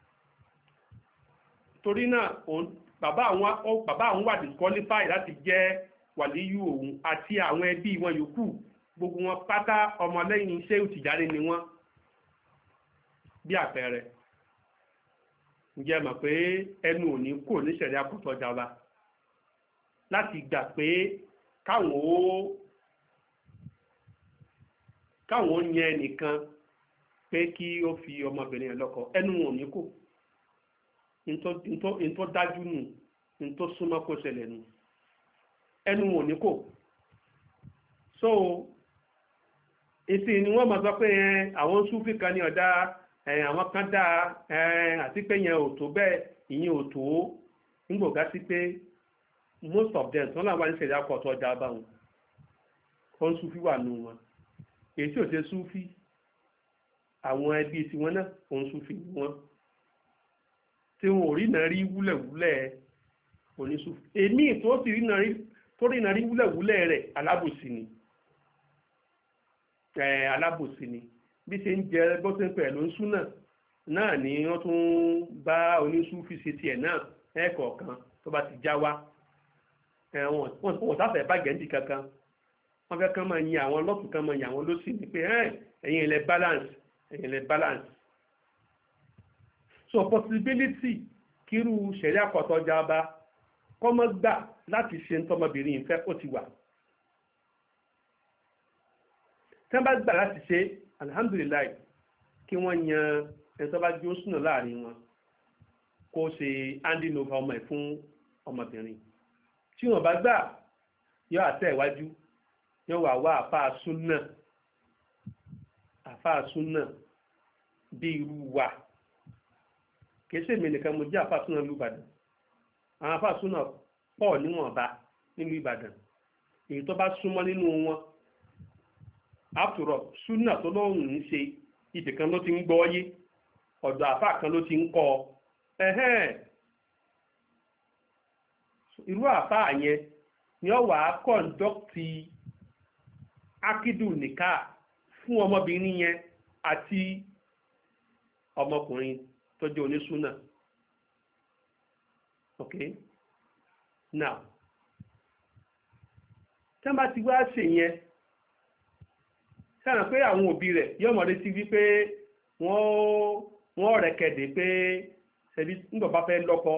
torí náà òun bàbá àwọn bàbá àwọn wà disqualify láti jẹ́ wàlíyù òun àti àwọn ẹbí wọn yòókù gbogbo wọn pátá ọmọlẹ́yìn iṣẹ́ Tìjàní ni wọ́n bí àpẹẹrẹ ǹjẹ́ mọ̀ pé ẹnu òní kò ní ṣẹ̀rí àkọ́tọ̀ jàmbá láti gbà pé káwọn ó káwọn ó yẹn nìkan pé kí ó fi ọmọbìnrin ẹ̀ lọ́kọ ẹnu òní kò ntọ́ dájú nù ntọ́ súnmọ́ kó ṣẹlẹ̀ nù ẹnu wọn ní kò so èsì ni wọ́n máa sọ pé àwọn súnfì kan ní ọ̀dá àwọn kan dá àti pé yẹn ò tó bẹ́ẹ̀ ìyẹn ò tó nígbògá sí pé most of them wọ́n làwọn ìṣẹ̀lẹ̀ akọ̀tọ̀ ọjà bá wọn wọ́n súnfì wà nù wọn èyí tí ò ṣe súnfì àwọn ẹbí tiwọn náà òun súnfì ni wọn tí wọn ò rí náà rí wúlẹ̀wúlẹ̀ onísúfì èmi tó sì rí náà rí tó rí náà rí wúlẹ̀wúlẹ̀ rẹ̀ alábòsí ni ẹ̀ alábòsí ni bí ṣe ń jẹ bọ́sẹ̀ pẹ̀lú súnà náà ni wọ́n tún bá onísúfì ṣe tiẹ̀ náà ẹ̀ẹ̀kọ̀ọ̀kan tó bá ti já wá wọ́n sáfẹ́ bàjẹ́ ní kankan wọ́n fẹ́ kán máa yin àwọn lọ́tún kán máa yin àwọn lọ́sì ni pé ẹ̀yin ilẹ̀ balance ẹ̀yin ilẹ̀ balance so possibility kírú ṣẹ̀rí àkọ́tọ̀ jábá kọ́mọ́ gbà láti ṣe ń tọmọbìnrin yìí fẹ́ ó ti wà. tí wọ́n bá gbà láti ṣe alihamudulilayi kí wọ́n yan ẹni tó bá jó súnà láàrin wọn kó ṣe handing over ọmọ ẹ̀ fún ọmọbìnrin. tí wọ́n bá gbà yóò àtẹ̀ ìwájú yóò wà wá àfáà súnà àfáà súnà bí irú wa kìí ṣèmi nìkan mo jẹ́ àfáà súnà nílùú Ìbàdàn àwọn àfáà súnà pọ̀ níwọ̀nba nílùú Ìbàdàn èyí tó bá súnmọ́ nínú wọn àtúrọ̀ súnà tó lóhùn ń ṣe ibì kan ló ti ń gbọ́ yé ọ̀dọ̀ àfáà kan ló ti ń kọ́ ẹ̀hẹ́n irú àfáà yẹn ni ó wà á kọ̀ǹdọ́kìtì akídù nìka fún ọmọbìnrin yẹn àti ọmọkùnrin tó jẹ́ onísúnà. ok now tí wọ́n bá ti wá ṣe yẹn sáà pé àwọn òbí rẹ̀ yóò mọ̀ létí wípé wọ́n wọ́n rẹ̀ kẹ̀dẹ̀ pé ṣebí nígbà bá fẹ́ lọ́kọ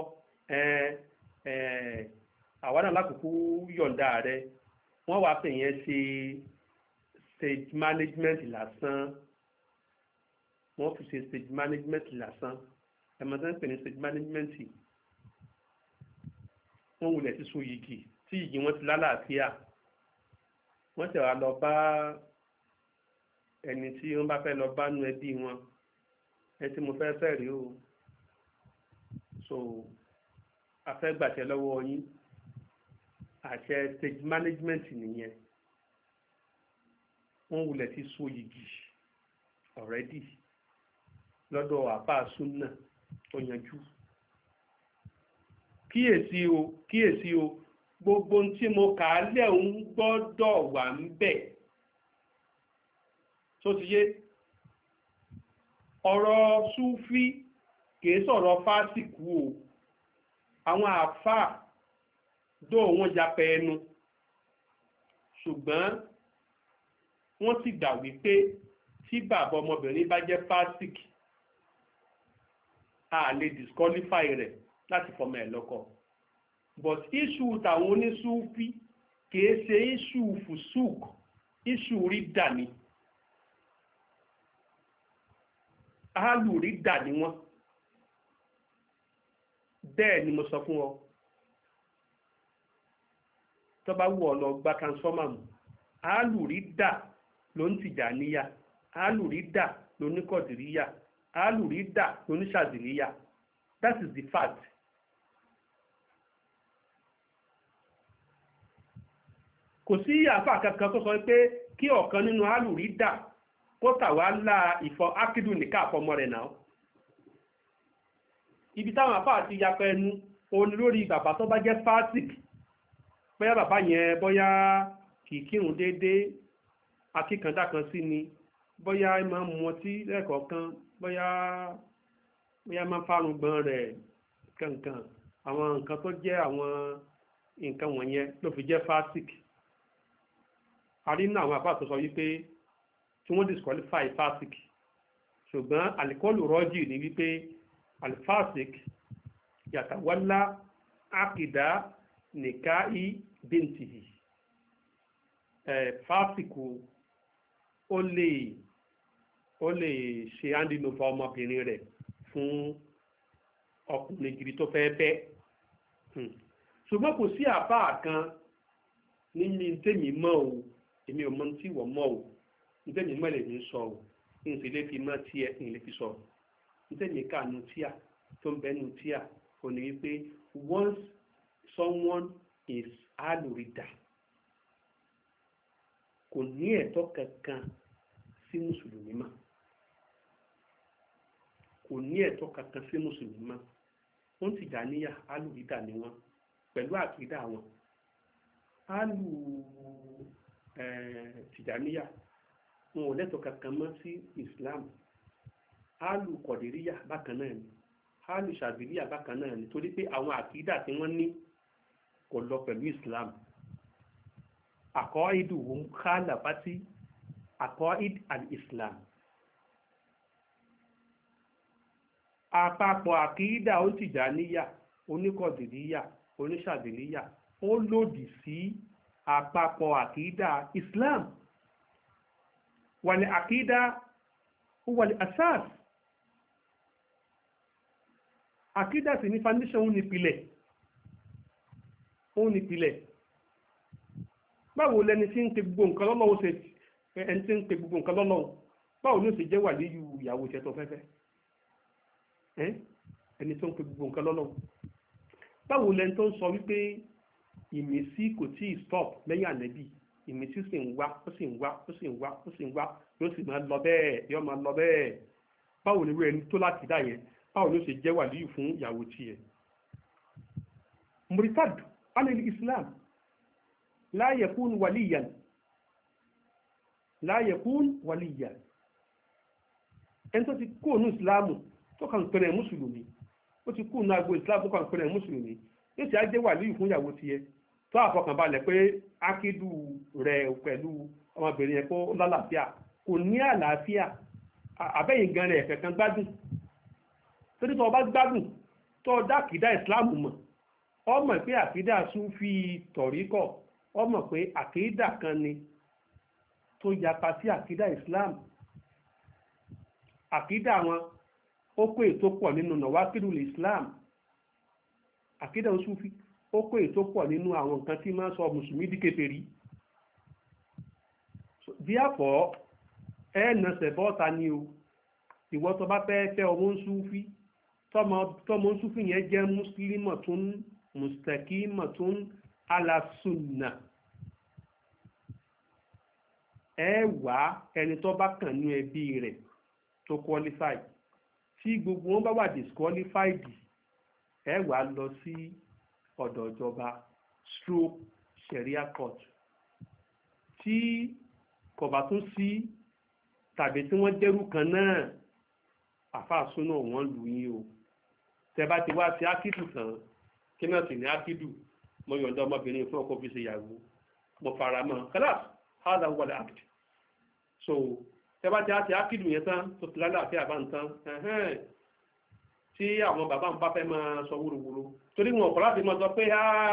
àwa náà lákòókò yọ̀ǹda rẹ̀ wọ́n wá pè yẹn ṣe stage management lásán wọ́n fi ṣe stage management lásán ẹ̀mọ́ tó ń pè ní stage management wọ́n wulẹ̀ ti so yìgì tí yìgì wọn ti lálàáfíà wọ́n sì wá lọ bá ẹni tí wọ́n bá fẹ́ lọ bá nu ẹbí wọn ẹ tí mo fẹ́ fẹ́ rí o so afẹ́gbàṣẹ lọ́wọ́ yín àṣẹ stage management nìyẹn wọ́n wulẹ̀ ti so yìgì already lọ́dọ̀ àpá súnà tó yanjú kíyèsí o kíyèsí o gbogbo ohun tí mo kà á lẹ̀ ń gbọ́dọ̀ wà ń bẹ̀ tó ti yé ọ̀rọ̀ súfí kìí sọ̀rọ̀ fásìkú o àwọn àáfàá dó wọn yapẹ ẹnu ṣùgbọ́n wọ́n sì gbà wípé tí bàbá ọmọbìnrin bá jẹ́ fásìk a lè disqualify rẹ̀ láti fọmọ ẹ̀ lọ́kọ but issue tàwọn onísúfí kìí ṣe issue fùsùk issue rí dà ní áàlù rí dà ní wọ́n bẹ́ẹ̀ ni mo sọ fún ọ tó bá wù ọ lọ gba transformer mu áàlù rí dà ló ń Tìjàníyà áàlù rí dà ló ní Kọ̀dìríyà áàlù rí dà ló ní Ṣàdìríyà that is the fact. kò sí àfáà kankan tó sọ pé kí ọ̀kan nínú áàlù rí dà kó tàwa la ìfọ ákídù nìka àfọmọ rẹ̀ náà ibi táwọn àfáà ti yapa ẹnu òun lórí bàbá tó bá jẹ́ fásik bóyá bàbá yẹn bóyá kì í kírun déédéé akíkandá kan sí ni bóyá ẹ máa ń mu ọtí lẹ́ẹ̀kọ̀ọ̀kan bóyá bóyá máa ń fárun gbọ́n rẹ̀ kankan àwọn nǹkan tó jẹ́ àwọn nǹkan wọ̀nyẹn ló fi jẹ́ fásik àrínà àwọn àfáà tó sọ wípé tí wọ́n disqualify fásik ṣùgbọ́n àlìkọ́lù rọ́jì ní wípé alfasik yàtàwálá àkìdá nìkáì bíntìhì ẹ̀ fásikù ó lè ó lè ṣe handinova ọmọbìnrin rẹ̀ fún ọkùnrin gidi tó fẹ́ fẹ́ ṣùgbọ́n kò sí àfáà kan nínú tèmi mọ́ o èmi ò mọ tí wọ́n mọ́ o tèmi mọ́ lè ní sọ o n sì lè fi mọ́ tí ẹ n lè fi sọ tèmi kànú tíà tó ń bẹnu tíà kò ní wípé once someone is alurida kò ní ẹ̀tọ́ kankan sí mùsùlùmí mọ́ kò ní ẹ̀tọ́ kankan sí mùsùlùmí mọ́ wọ́n ti dà níyà alurida ni wọ́n pẹ̀lú àkídà wọn alu tìjàníyà wọn ò lẹ́tọ̀ọ́ kankan mọ́ sí Islam alu kọ̀dìríyà bákan náà ni alu ṣàbílíyà bákan náà ni torí pé àwọn àkídà tí wọ́n ní kò lọ pẹ̀lú Islam àkọ́ìdù wọn kálà pátí àkọ́ìd al-Islam àpapọ̀ àkídà ó tìjàníyà oníkọ̀dìríyà oníṣàdìlíyà ó lòdì sí àpapọ̀ àkídà Islam wàlẹ̀ àkídà wàlẹ̀ asas àkídà sì ní foundation òun nípìlẹ̀ òun nípìlẹ̀ báwo lẹni tí ń pe gbogbo nǹkan lọ́lọ́wọ́ ṣe ẹni tí ń pe gbogbo nǹkan lọ́lọ́wọ́ báwo ló ṣe jẹ́ wàlíyù ìyàwó ìṣẹ́tọ̀ fẹ́fẹ́ ẹni tó ń pe gbogbo nǹkan lọ́lọ́wọ́ báwo lẹni tó ń sọ wípé ìmísí kò tí ì stop lẹ́yìn ànẹ́bì ìmísí sì ń wá ó sì ń wá ó sì ń wá ó sì ń wá yóò sì máa lọ bẹ́ẹ̀ yóò máa lọ bẹ́ẹ̀ báwo ni irú ẹni tó láti dá yẹn báwo ló ṣe jẹ́ wàlíyù fún ìyàwó tiẹ̀. muritad anil islam la yakun waliyan la yakun waliyan ẹni tó ti kó ònú ìsìláàmù tó kàn pẹ̀rẹ̀ mùsùlùmí ó ti kú ní agbo ìsìláàmù tó kàn pẹ̀rẹ̀ mùsùlùmí yóò ti á jẹ́ wàlíyù fún ìyàwó tiẹ̀ tó àfọkànbalẹ̀ pé ákídù rẹ̀ pẹ̀lú ọmọbìnrin yẹn kó lálàáfíà kò ní àlàáfíà àbẹ́yìn gan rẹ̀ ẹ̀fẹ̀ kan gbádùn torí tó o bá gbádùn tó o dá àkídà ìsìláàmù mọ̀ o mọ̀ pé àkídà súfì tọ̀ríkọ̀ o mọ̀ pé àkídà kan ni tó yapa sí àkídà ìsìláàmù àkídà wọn ó kó ètò pọ̀ nínú nàwákìdùl islam àkídà súfì ó kó ètò pọ̀ nínú àwọn nǹkan tí máa ń sọ mùsùlùmí di kèfèrí díàpọ̀ ẹ nàṣẹ̀ bọ́ta ni o ìwọ tó bá fẹ́ fẹ́ ọmọ súfì tọmọ súfì yẹn jẹ́ muslimatun mustaqimatun ala sunnah ẹ wá ẹni tó bá kàn ní ẹbí rẹ̀ tó qualify tí gbogbo wọn bá wà disqualified ẹ wá lọ sí ọ̀dọ̀ ìjọba stroke sharia court tí kò bá tún sí tàbí tí wọ́n dẹ́rù kan náà àfàsúnà wọn lù yín o tẹ́ bá ti wá sí ákídù tán kí náà sì ní ákídù mo yọ̀ǹda ọmọbìnrin fún ọkọ fi ṣe ìyàwó mo fara mọ́ kálá hádà wọlé act so tẹ́ bá ti á ti ákídù yẹn tán tó ti lálàáfíà bá ń tán tí àwọn bàbá ń bá fẹ́ máa sọ wúrowúro torí wọn ọ̀pọ̀ láti máa sọ pé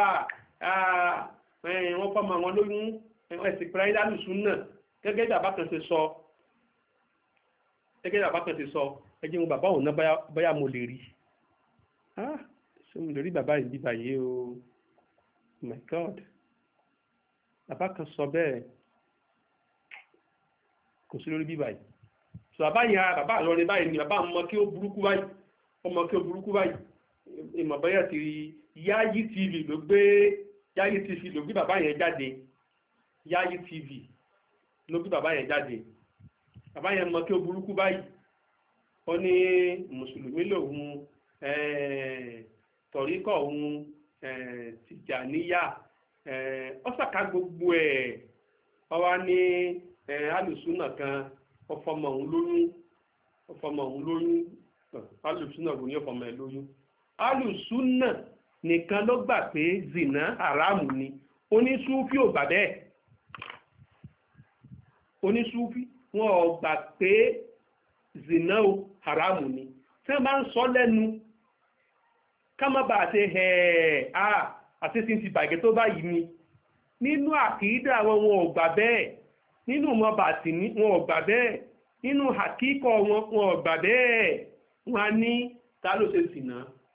wọ́n fọ́mọ àwọn lóyún ẹ̀sìn pẹ̀lú alùsùn náà gẹ́gẹ́ bí bàbá kan ṣe sọ gẹ́gẹ́ bí bàbá kan ṣe sọ ẹjẹ́ wọn bàbá òun náà báyà mo lè rí ṣé mo lè rí bàbá yìí bíbá yìí o my god bàbá kan sọ bẹ́ẹ̀ kò sí lórí bíbá yìí sọ bàbá yẹn bàbá àlọ́rin báyìí ni bàbá mọ kí ó burúkú báyìí ọmọ kí ó burúkú báyìí ìmọ̀ báyà ti rí Yayi tv ló gbé Yayi tv ló gbé bàbá yẹn jáde Yayi tv ló gbé bàbá yẹn jáde bàbá yẹn mọ kí ó burúkú báyìí ó ní mùsùlùmí lòun tọ̀ríkọ̀ òun tìjàníyà ọ́sàká gbogbo ẹ̀ ọwá ní alùsùnà kan ọfọmọ òun lóyún ọfọmọ òun lóyún alùsùnà kò ní ọfọmọ ẹ̀ lóyún alùsùnà nìkan ló gbà pé zina haramu ni onísúfì ò gbà bẹ́ẹ̀ onísúfì wọn ò gbà pé zina o haramu ni tí wọ́n bá ń sọ lẹ́nu ká má bàa ṣe ẹ̀ẹ́ à àti tí ń ti bàgẹ́ tó báyìí ni nínú àkìídà wọn wọn ò gbà bẹ́ẹ̀ nínú wọn bàtì wọn ò gbà bẹ́ẹ̀ nínú àkíkọ̀ wọn wọn ò gbà bẹ́ẹ̀ wọn á ní ta ló ṣe sìnà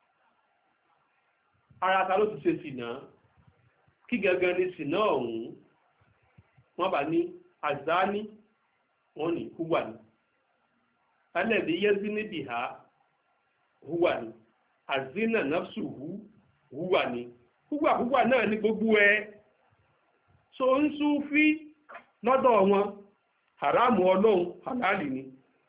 ara ta ló ti ṣe sìnà kí gangan ni sìnà ọ̀hún wọ́n bá ní àzáni wọ́n ní húwà ní alẹ́bí yẹ́zí níbi ha húwà ní àzínà náfsùhù húwà ní húwà húwà náà ní gbogbo ẹ so ń súfí lọ́dọ̀ wọn haramu ọlọ́run halali ni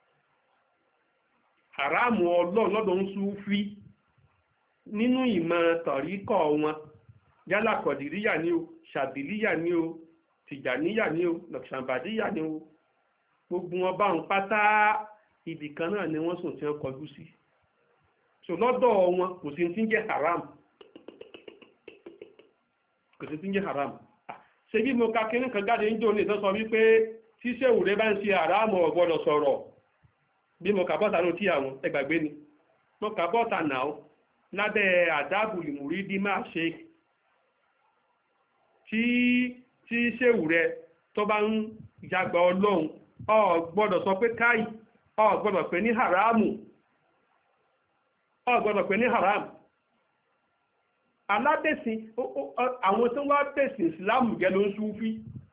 haramu ọlọ́run lọ́dọ̀ ń súfí nínú ìmọ̀ tọ̀ríkọ̀ wọn yálà kọ̀dìríyà ni o ṣàbìlíyà ni o tìjàníyà ni o lọ̀ṣàmbàdíyà ni o gbogbo wọn bá ń pátá ibì kan náà ni wọ́n sùn tí wọ́n kọjú sí so lọ́dọ̀ wọn kò sí tí ń jẹ́ haram kò sí tí ń jẹ́ haram ṣe bí mo ka kínní kan jáde ń jò ní ìsọ́sọ wípé tí sẹ́wù rẹ bá ń ṣe haram ò gbọ́dọ̀ sọ̀rọ̀ bí mo kà bọ́ta ló tí àwọn ẹgbàgbé ni mo kà bọ́ta náà lábẹ́ àdábùlì mùrídí máa ṣe tí tí ṣéwù rẹ tó bá ń jàgbá ọlọ́run ọ gbọ́dọ̀ sọ pé káì ọ gbọ́dọ̀ pé ní haramu ọ gbọ́dọ̀ pé ní haramu alábẹ̀sìn àwọn tó wá bẹ̀sìn ìsìláàmù jẹ́ ló ń súfí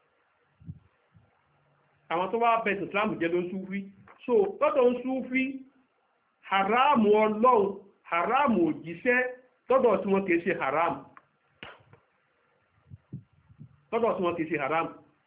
àwọn tó wá bẹ̀sìn ìsìláàmù jẹ́ ló ń súfí so lọ́dọ̀ ń súfí haramu ọlọ́run haramu òjíṣẹ́ lọ́dọ̀ tí wọ́n kìí ṣe haramu lọ́dọ̀ tí wọ́n kìí ṣe haramu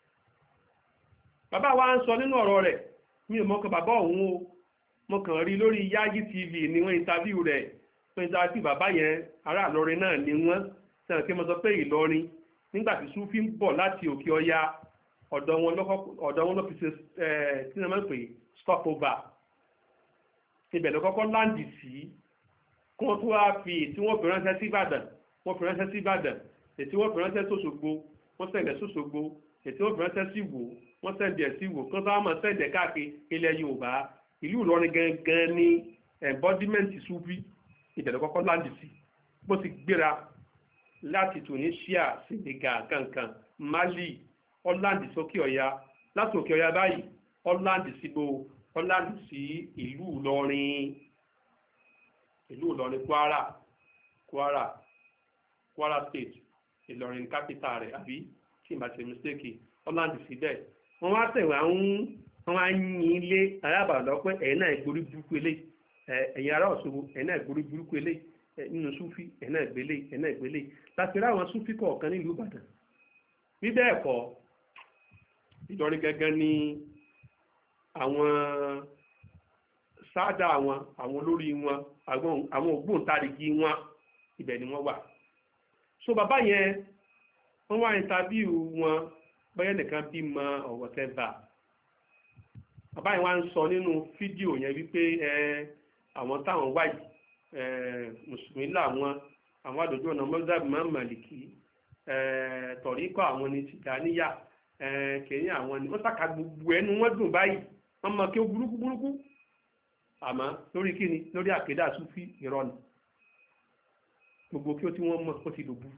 bàbá wa ń sọ nínú ọ̀rọ̀ rẹ̀ mi ò mọ̀ bàbá òun o mo kàn rí lórí Yayi T V ni wọ́n interview rẹ̀ pẹ̀lú tí bàbá yẹn ará Ìlọrin náà ni wọ́n sẹ́wọ̀n kí mo sọ pé Ìlọrin nígbà tí Súfì ń bọ̀ láti òkè ọya ọ̀dọ̀ wọn ló fi ṣe tí wọ́n máa ń pè stop over ibẹ̀ ló kọ́kọ́ láǹdì sí kí wọ́n tó wá fi tí wọ́n fi ránṣẹ́ sí Ìbàdàn wọ́n fi ránṣẹ́ sí Ìbàdàn ètí wọ́n fi ránṣẹ́ sóṣogbo wọ́n sẹ̀ǹdẹ̀ sóṣogbo ètí wọ́n fi ránṣẹ́ sí Ìwó wọ́n sẹ̀ǹdẹ̀ sí Ìwó kí wọ́n sábà máa sẹ̀ǹdẹ̀ káàkiri ilẹ̀ Yorùbá ìlú Ìlọrin gangan ní embodiment Súfì ìbẹ̀rẹ̀ kọ́kọ́ láǹdì sí bó ti gbéra láti Tunisia Senegal kankan Mali ọ́láǹdì sókè ọ̀yà láti òkè ọ̀yà báyìí ọ́láǹdì síbò ọ́láǹdì sí ìlú Ìlọrin ìlú Ìlọrin Kwara Kwara Kwara State Ìlọrin capital rẹ̀ àbí tí n bá ṣe mistake ọ́láǹdì síbẹ̀ wọ́n wá tẹ̀wé àwọn wọ́n wá yin ilé arábàdàn pé ẹ̀yin náà ìgbórí burúkú eléyìí ẹ̀yin ará Òṣogbo ẹ̀yin náà ìgbórí burúkú eléyìí nínú Súfì ẹ̀yin náà ìgbélé ẹ̀yin náà ìgbélé láti rí àwọn Súfì kọ̀ọ̀kan nílùú Ìbàdàn bí bẹ́ẹ̀ kọ́ Ìlọrin gẹ́gẹ́ ní àwọn sáádà wọn àwọn olórí wọn àwọn ògbóǹtarìgì wọn ibẹ̀ ni wọ́n wà so bàbá yẹn wọ́n wá ìntàbíù wọn bẹ́ẹ̀ nìkan bímọ ọ̀wọ̀ tẹ́fà bàbá yẹn wá ń sọ nínú fídíò yẹn wípé ẹ àwọn táwọn wáyé ẹ mùsùlùmí làwọn àwọn àdójú ọ̀nà mọ́sáàbù máa ń màlìkì ẹ tọ̀ríkọ̀ àwọn ní tìjàníyà ẹ kẹ́yìn àwọn ni wọ́n sàkà gbogbo ẹnu wọ́n dùn báyìí wọ́n mọ kí ó burúkú burúkú àmọ́ lórí kíni lórí àkédà Súfì irọ́ ni gbogbo kí ó tí wọ́n mọ̀ ó ti dòbu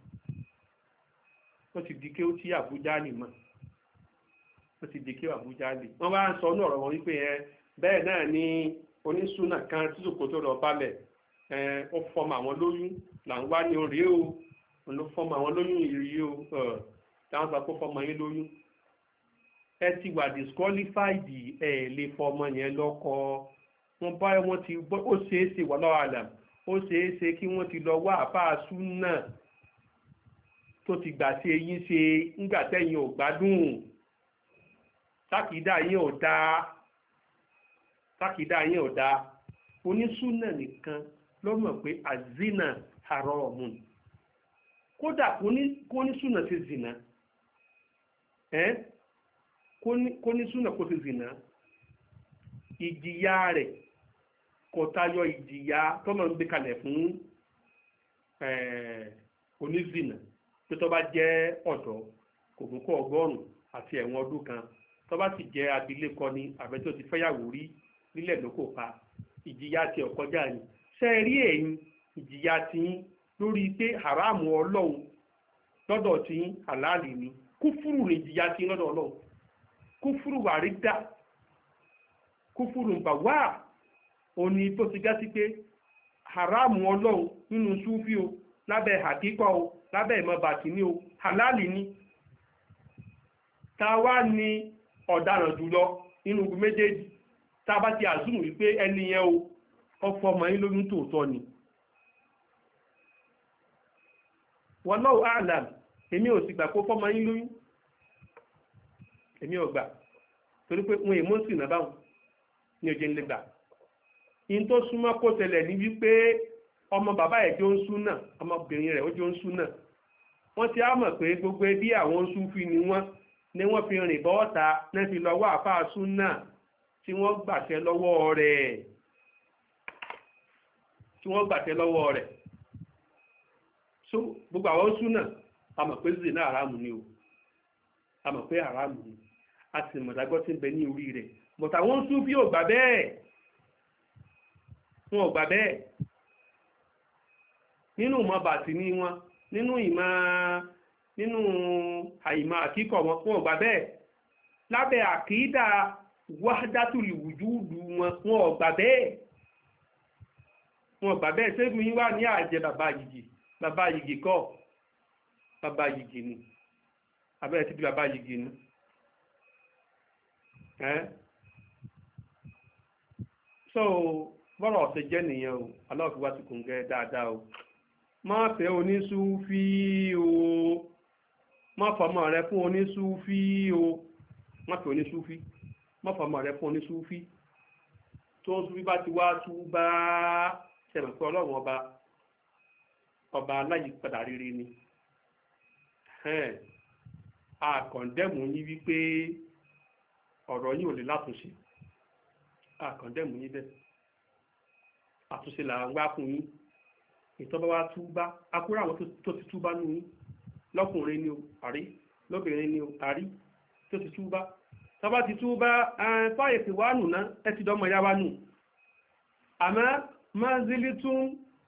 ó ti di kí ó tí Àbújá nì mọ̀ ó ti di kí ó Àbújá nì wọ́n bá ń sọ ní ọ̀rọ̀ wọn wípé ẹ bẹ́ẹ̀ náà ni onísúnà kan tí Sòkòtò lọ balẹ̀ ẹ ó fọmọ àwọn lóyún là ń wá ní orí o òun ló fọmọ àwọn lóyún ìrì o táwọn sọ pé fọmọ yín lóyún ẹ ti wà disqualified ẹ lè fọmọ yẹn lọ́kọ wọn bá wọn ti ó ṣeé ṣe wà lọ́wọ́ àlàm ó ṣeé ṣe kí wọ́n ti lọ wá àfáà súnà tó ti gbà ṣe yín ṣe ńgbà tẹ́yìn ò gbádùn tákìdá yín ò dáa tákìdá yín ò dáa onísúnà nìkan ló mọ̀ pé àzínà haramun kódà kó ní súnà ti zìnà ẹ́ kó ní súnà kó ti zìnà ìjìyà rẹ̀ kò tayọ ìjìyà tọ́lọ̀ ń gbé kalẹ̀ fún onízìnà pé tó bá jẹ́ ọ̀dọ́ kò fún kó ọgọ́rùn-ún àti ẹ̀wọ̀n ọdún kan tó bá sì jẹ́ abilékọ ní àbẹ́ tó ti fẹ́yàwó rí nílẹ̀ ló kò pa ìjìyà ti ọ̀kọjá ni ṣe rí ẹ̀yin ìjìyà ti yín lórí pé haramu ọlọ́run lọ́dọ̀ tí yín àlàálì ni kúfúrù ní ìjìyà ti yín lọ́dọ̀ ọlọ́run kúfúrù wàrídà kúfúrù ń bà wá òní tó ti gá sí pé haramu ọlọ́run nínú Súfì o lábẹ́ àkíkọ́ o lábẹ́ ìmọ̀ bàtìní o halali ni ta wá ní ọ̀daràn jùlọ nínú ogun méjèèjì tá a bá ti àzùmù wípé ẹni yẹn o ọfọ ọmọ yín lóyún tòótọ́ ni wallahu a'lam èmi ò sì gbà kó fọmọ yín lóyún èmi ò gbà torí pé wọn èmọ́ sì náà báwọn ní òjò ń lè gbà in tó súnmọ́ kó tẹlẹ̀ ní wípé ọmọ bàbá ẹ̀ jó ń súnà ọmọbìnrin rẹ̀ ó jó ń súnà wọ́n ti á mọ̀ pé gbogbo ẹbí àwọn Súfì ni wọ́n ni wọ́n fi rìn bọ́ ọ̀tá náà fi lọ wá àfáà súnà tí wọ́n gbàṣẹ lọ́wọ́ rẹ̀ tí wọ́n gbàṣẹ lọ́wọ́ rẹ̀ so gbogbo àwọn súnà a mọ̀ pé zina haramu ni o a mọ̀ pé haramu ni a sì mọ̀ dágbọ́ tí ń bẹ ní orí rẹ̀ but àwọn Súfì ò gbà bẹ́ẹ̀ wọn ò gbà bẹ́ẹ̀ nínú ìmọ̀ bàtí ní wọn nínú ìmọ̀ nínú àìmọ̀ àkíkọ̀ wọn wọn ò gbà bẹ́ẹ̀ lábẹ́ àkídà wahdatul wujudu wọn wọn ò gbà bẹ́ẹ̀ wọn ò gbà bẹ́ẹ̀ sẹ́gun yín wà ní àjẹ bàbá yìgì bàbá yìgì kọ́ bàbá yìgì ni abẹ́rẹ́ ti di bàbá yìgì ni ẹ́ so bọ́rọ̀ ọ̀sẹ̀ jẹ́ nìyẹn o aláwọ̀ fi wá sí kòǹgẹ́ dáadáa o má fẹ́ onísúfí o má fọmọ rẹ fún onísúfí o má fẹ́ onísúfí má fọmọ rẹ fún onísúfí tó ń súfí bá ti wá tú bá ṣẹlẹ̀ pé ọlọ́run ọba ọba aláyìípadà rere ni àkàndẹ́mù yín wípé ọ̀rọ̀ yín ò lè látúnṣe àkàndẹ́mù yín bẹ́ẹ̀ àtúnṣe là ń wá fún yín ìtọ́ba wa túbá akúrò àwọn tó ti túbá nù yín lọ́kùnrin ni o àrí lóbìnrin ni o àrí tó ti túbá tọ́ba ti túbá fáyè tí wàá nù ná ẹ ti dọ́mọ yá wá nù àmọ́ mọ́zílì tún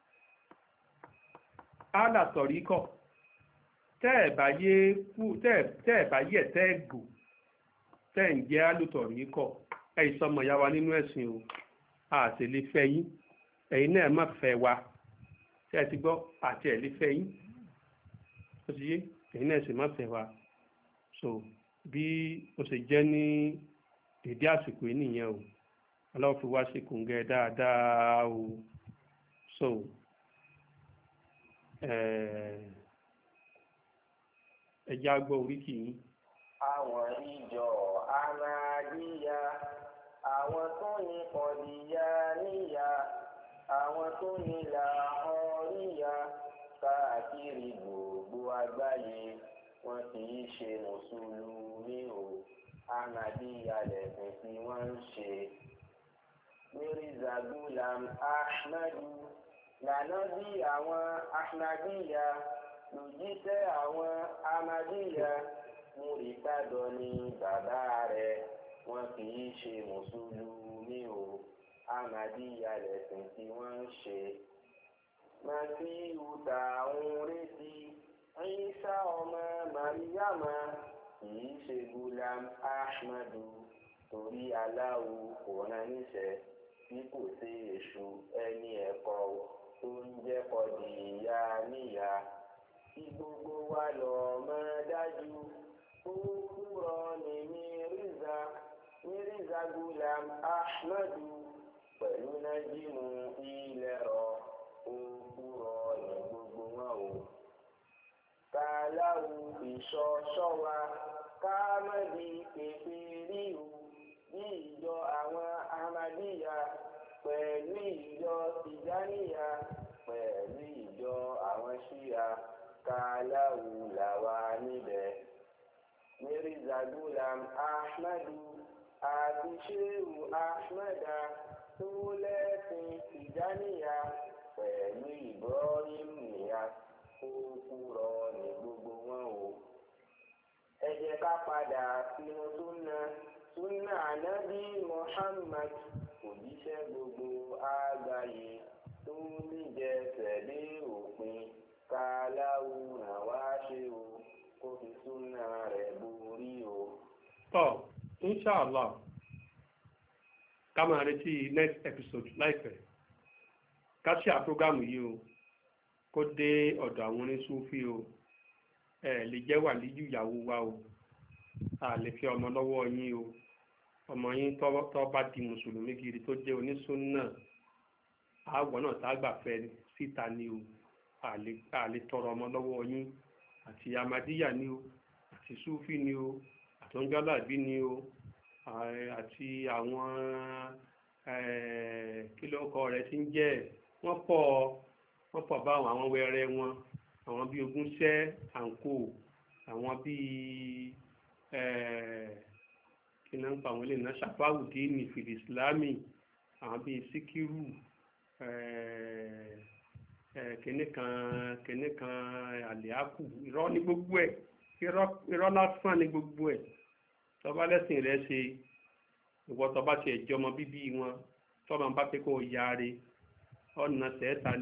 alàtọ̀rí kọ̀ tẹ́ ẹ̀ bá yé kú tẹ́ ẹ̀ bá yẹ tẹ́ ẹ̀ gò tẹ́ ẹ̀ ń jẹ́ alùtọ̀rí kọ̀ ẹ̀ ìsọmọ yá wa nínú ẹ̀sìn o àti lè fẹ́ yín ẹ̀yin náà má fẹ́ wa tí ẹ ti gbọ́ àti ẹ̀ lè fẹ́ yín ó ti yé ẹ̀yin náà sì má fẹ́ wa so bí ó ṣe jẹ́ ní dédé àsìkò yìí nìyẹn o aláwọ̀ fi wá sí kòǹgẹ́ dáadáa o so ẹ̀já gbọ́ oríkì yín. àwọn ìjọ Ahmadiyya àwọn tó ní Kọ̀díyà níyà àwọn tó ní Làhọ́ríyà káàkiri gbogbo àgbáyé wọn kì í ṣe mùsùlùmí o Ahmadiyya lẹ̀sìn tí wọ́n ń ṣe. Mirza Ghulam Ahmadu lànábì àwọn Ahmadiyya lòjíṣẹ́ àwọn Ahmadiyya múrítàdọ́ ní bàbá rẹ̀ wọn kì í ṣe mùsùlùmí o Ahmadiyya lẹ̀sìn tí wọ́n ń ṣe. Màsíhù tá ń retí Ìsá ọmọ Màríyàmá kì í ṣe Ghulam Ahmadu torí Allahu kò rán níṣẹ́ tí kò sí èṣù ẹni ẹ̀kọ́ tó ń jẹ́ Kọ̀díyà níyà tí gbogbo wa lọ mọ̀ dájú ó kúrọ ní Mírízà Mirza Ghulam Ahmadu pẹ̀lú nájímù ilẹ̀rọ ó kúrọ ní gbogbo wọn o. Kàláwù ìṣọṣọ́ wa káàmọ́dì pèpè ríru bí ìjọ àwọn Ahmadiyya pẹ̀lú ìjọ Tìjàníyà pẹ̀lú ìjọ àwọn Ṣíà kàláwù làwà níbẹ̀. Mirza Ghulam Ahmadu àti Ṣéhù Ahmada tó lẹ́sìn Tìjàníyà pẹ̀lú Ibrahim Niyas ó kúrọ ní gbogbo wọn o. Ẹ jẹ́ ká padà sínú súnà súnà ànábì Muhammad òjíṣẹ́ gbogbo àgbáyé tó níjẹsẹ̀ dé òpin kàláwù náà wá ṣe o kó fi súnà rẹ̀ borí o. tọ́ inshàlá ká máa retí next episode láìpẹ́ ká ṣe àpọ́gámù yìí o kó dé ọ̀dọ̀ àwọn oníṣúfì o ẹ lè jẹ́ wàlíyù ìyàwó wa o a lè fi ọmọ lọ́wọ́ yín o ọmọ yín tó bá di mùsùlùmí gidi tó jẹ́ onísúnnà àwọ̀ náà tá a gbà fẹ́ síta ni o a lè tọrọ ọmọ lọ́wọ́ yín àti Ahmadiyya ni o àti súfì ni o àti ọ̀njọ́làbí ni o àti àwọn kí ló ń kọ rẹ̀ ti ń jẹ́ wọ́n pọ̀ wọ́n pọ̀ bá àwọn wẹrẹ wọn àwọn bíi Ogúnṣẹ́ àǹkó àwọn bíi kí náà ń pa àwọn eléyìí náà Ṣàfáwùdíìnì fìlì ìsìlámì àwọn bíi Síkírù kìnní kan kìnní kan àlìákù irọ́ ní gbogbo ẹ̀ irọ́ lásán ní gbogbo ẹ̀ tọ́ba lẹ́sìn rẹ̀ ṣe ìwọ tọ́ba tiẹ̀ jẹ́ ọmọ bíbí wọn tọ́ba ń bá pé kó o yaare ọ̀nà sẹ́ẹ̀ta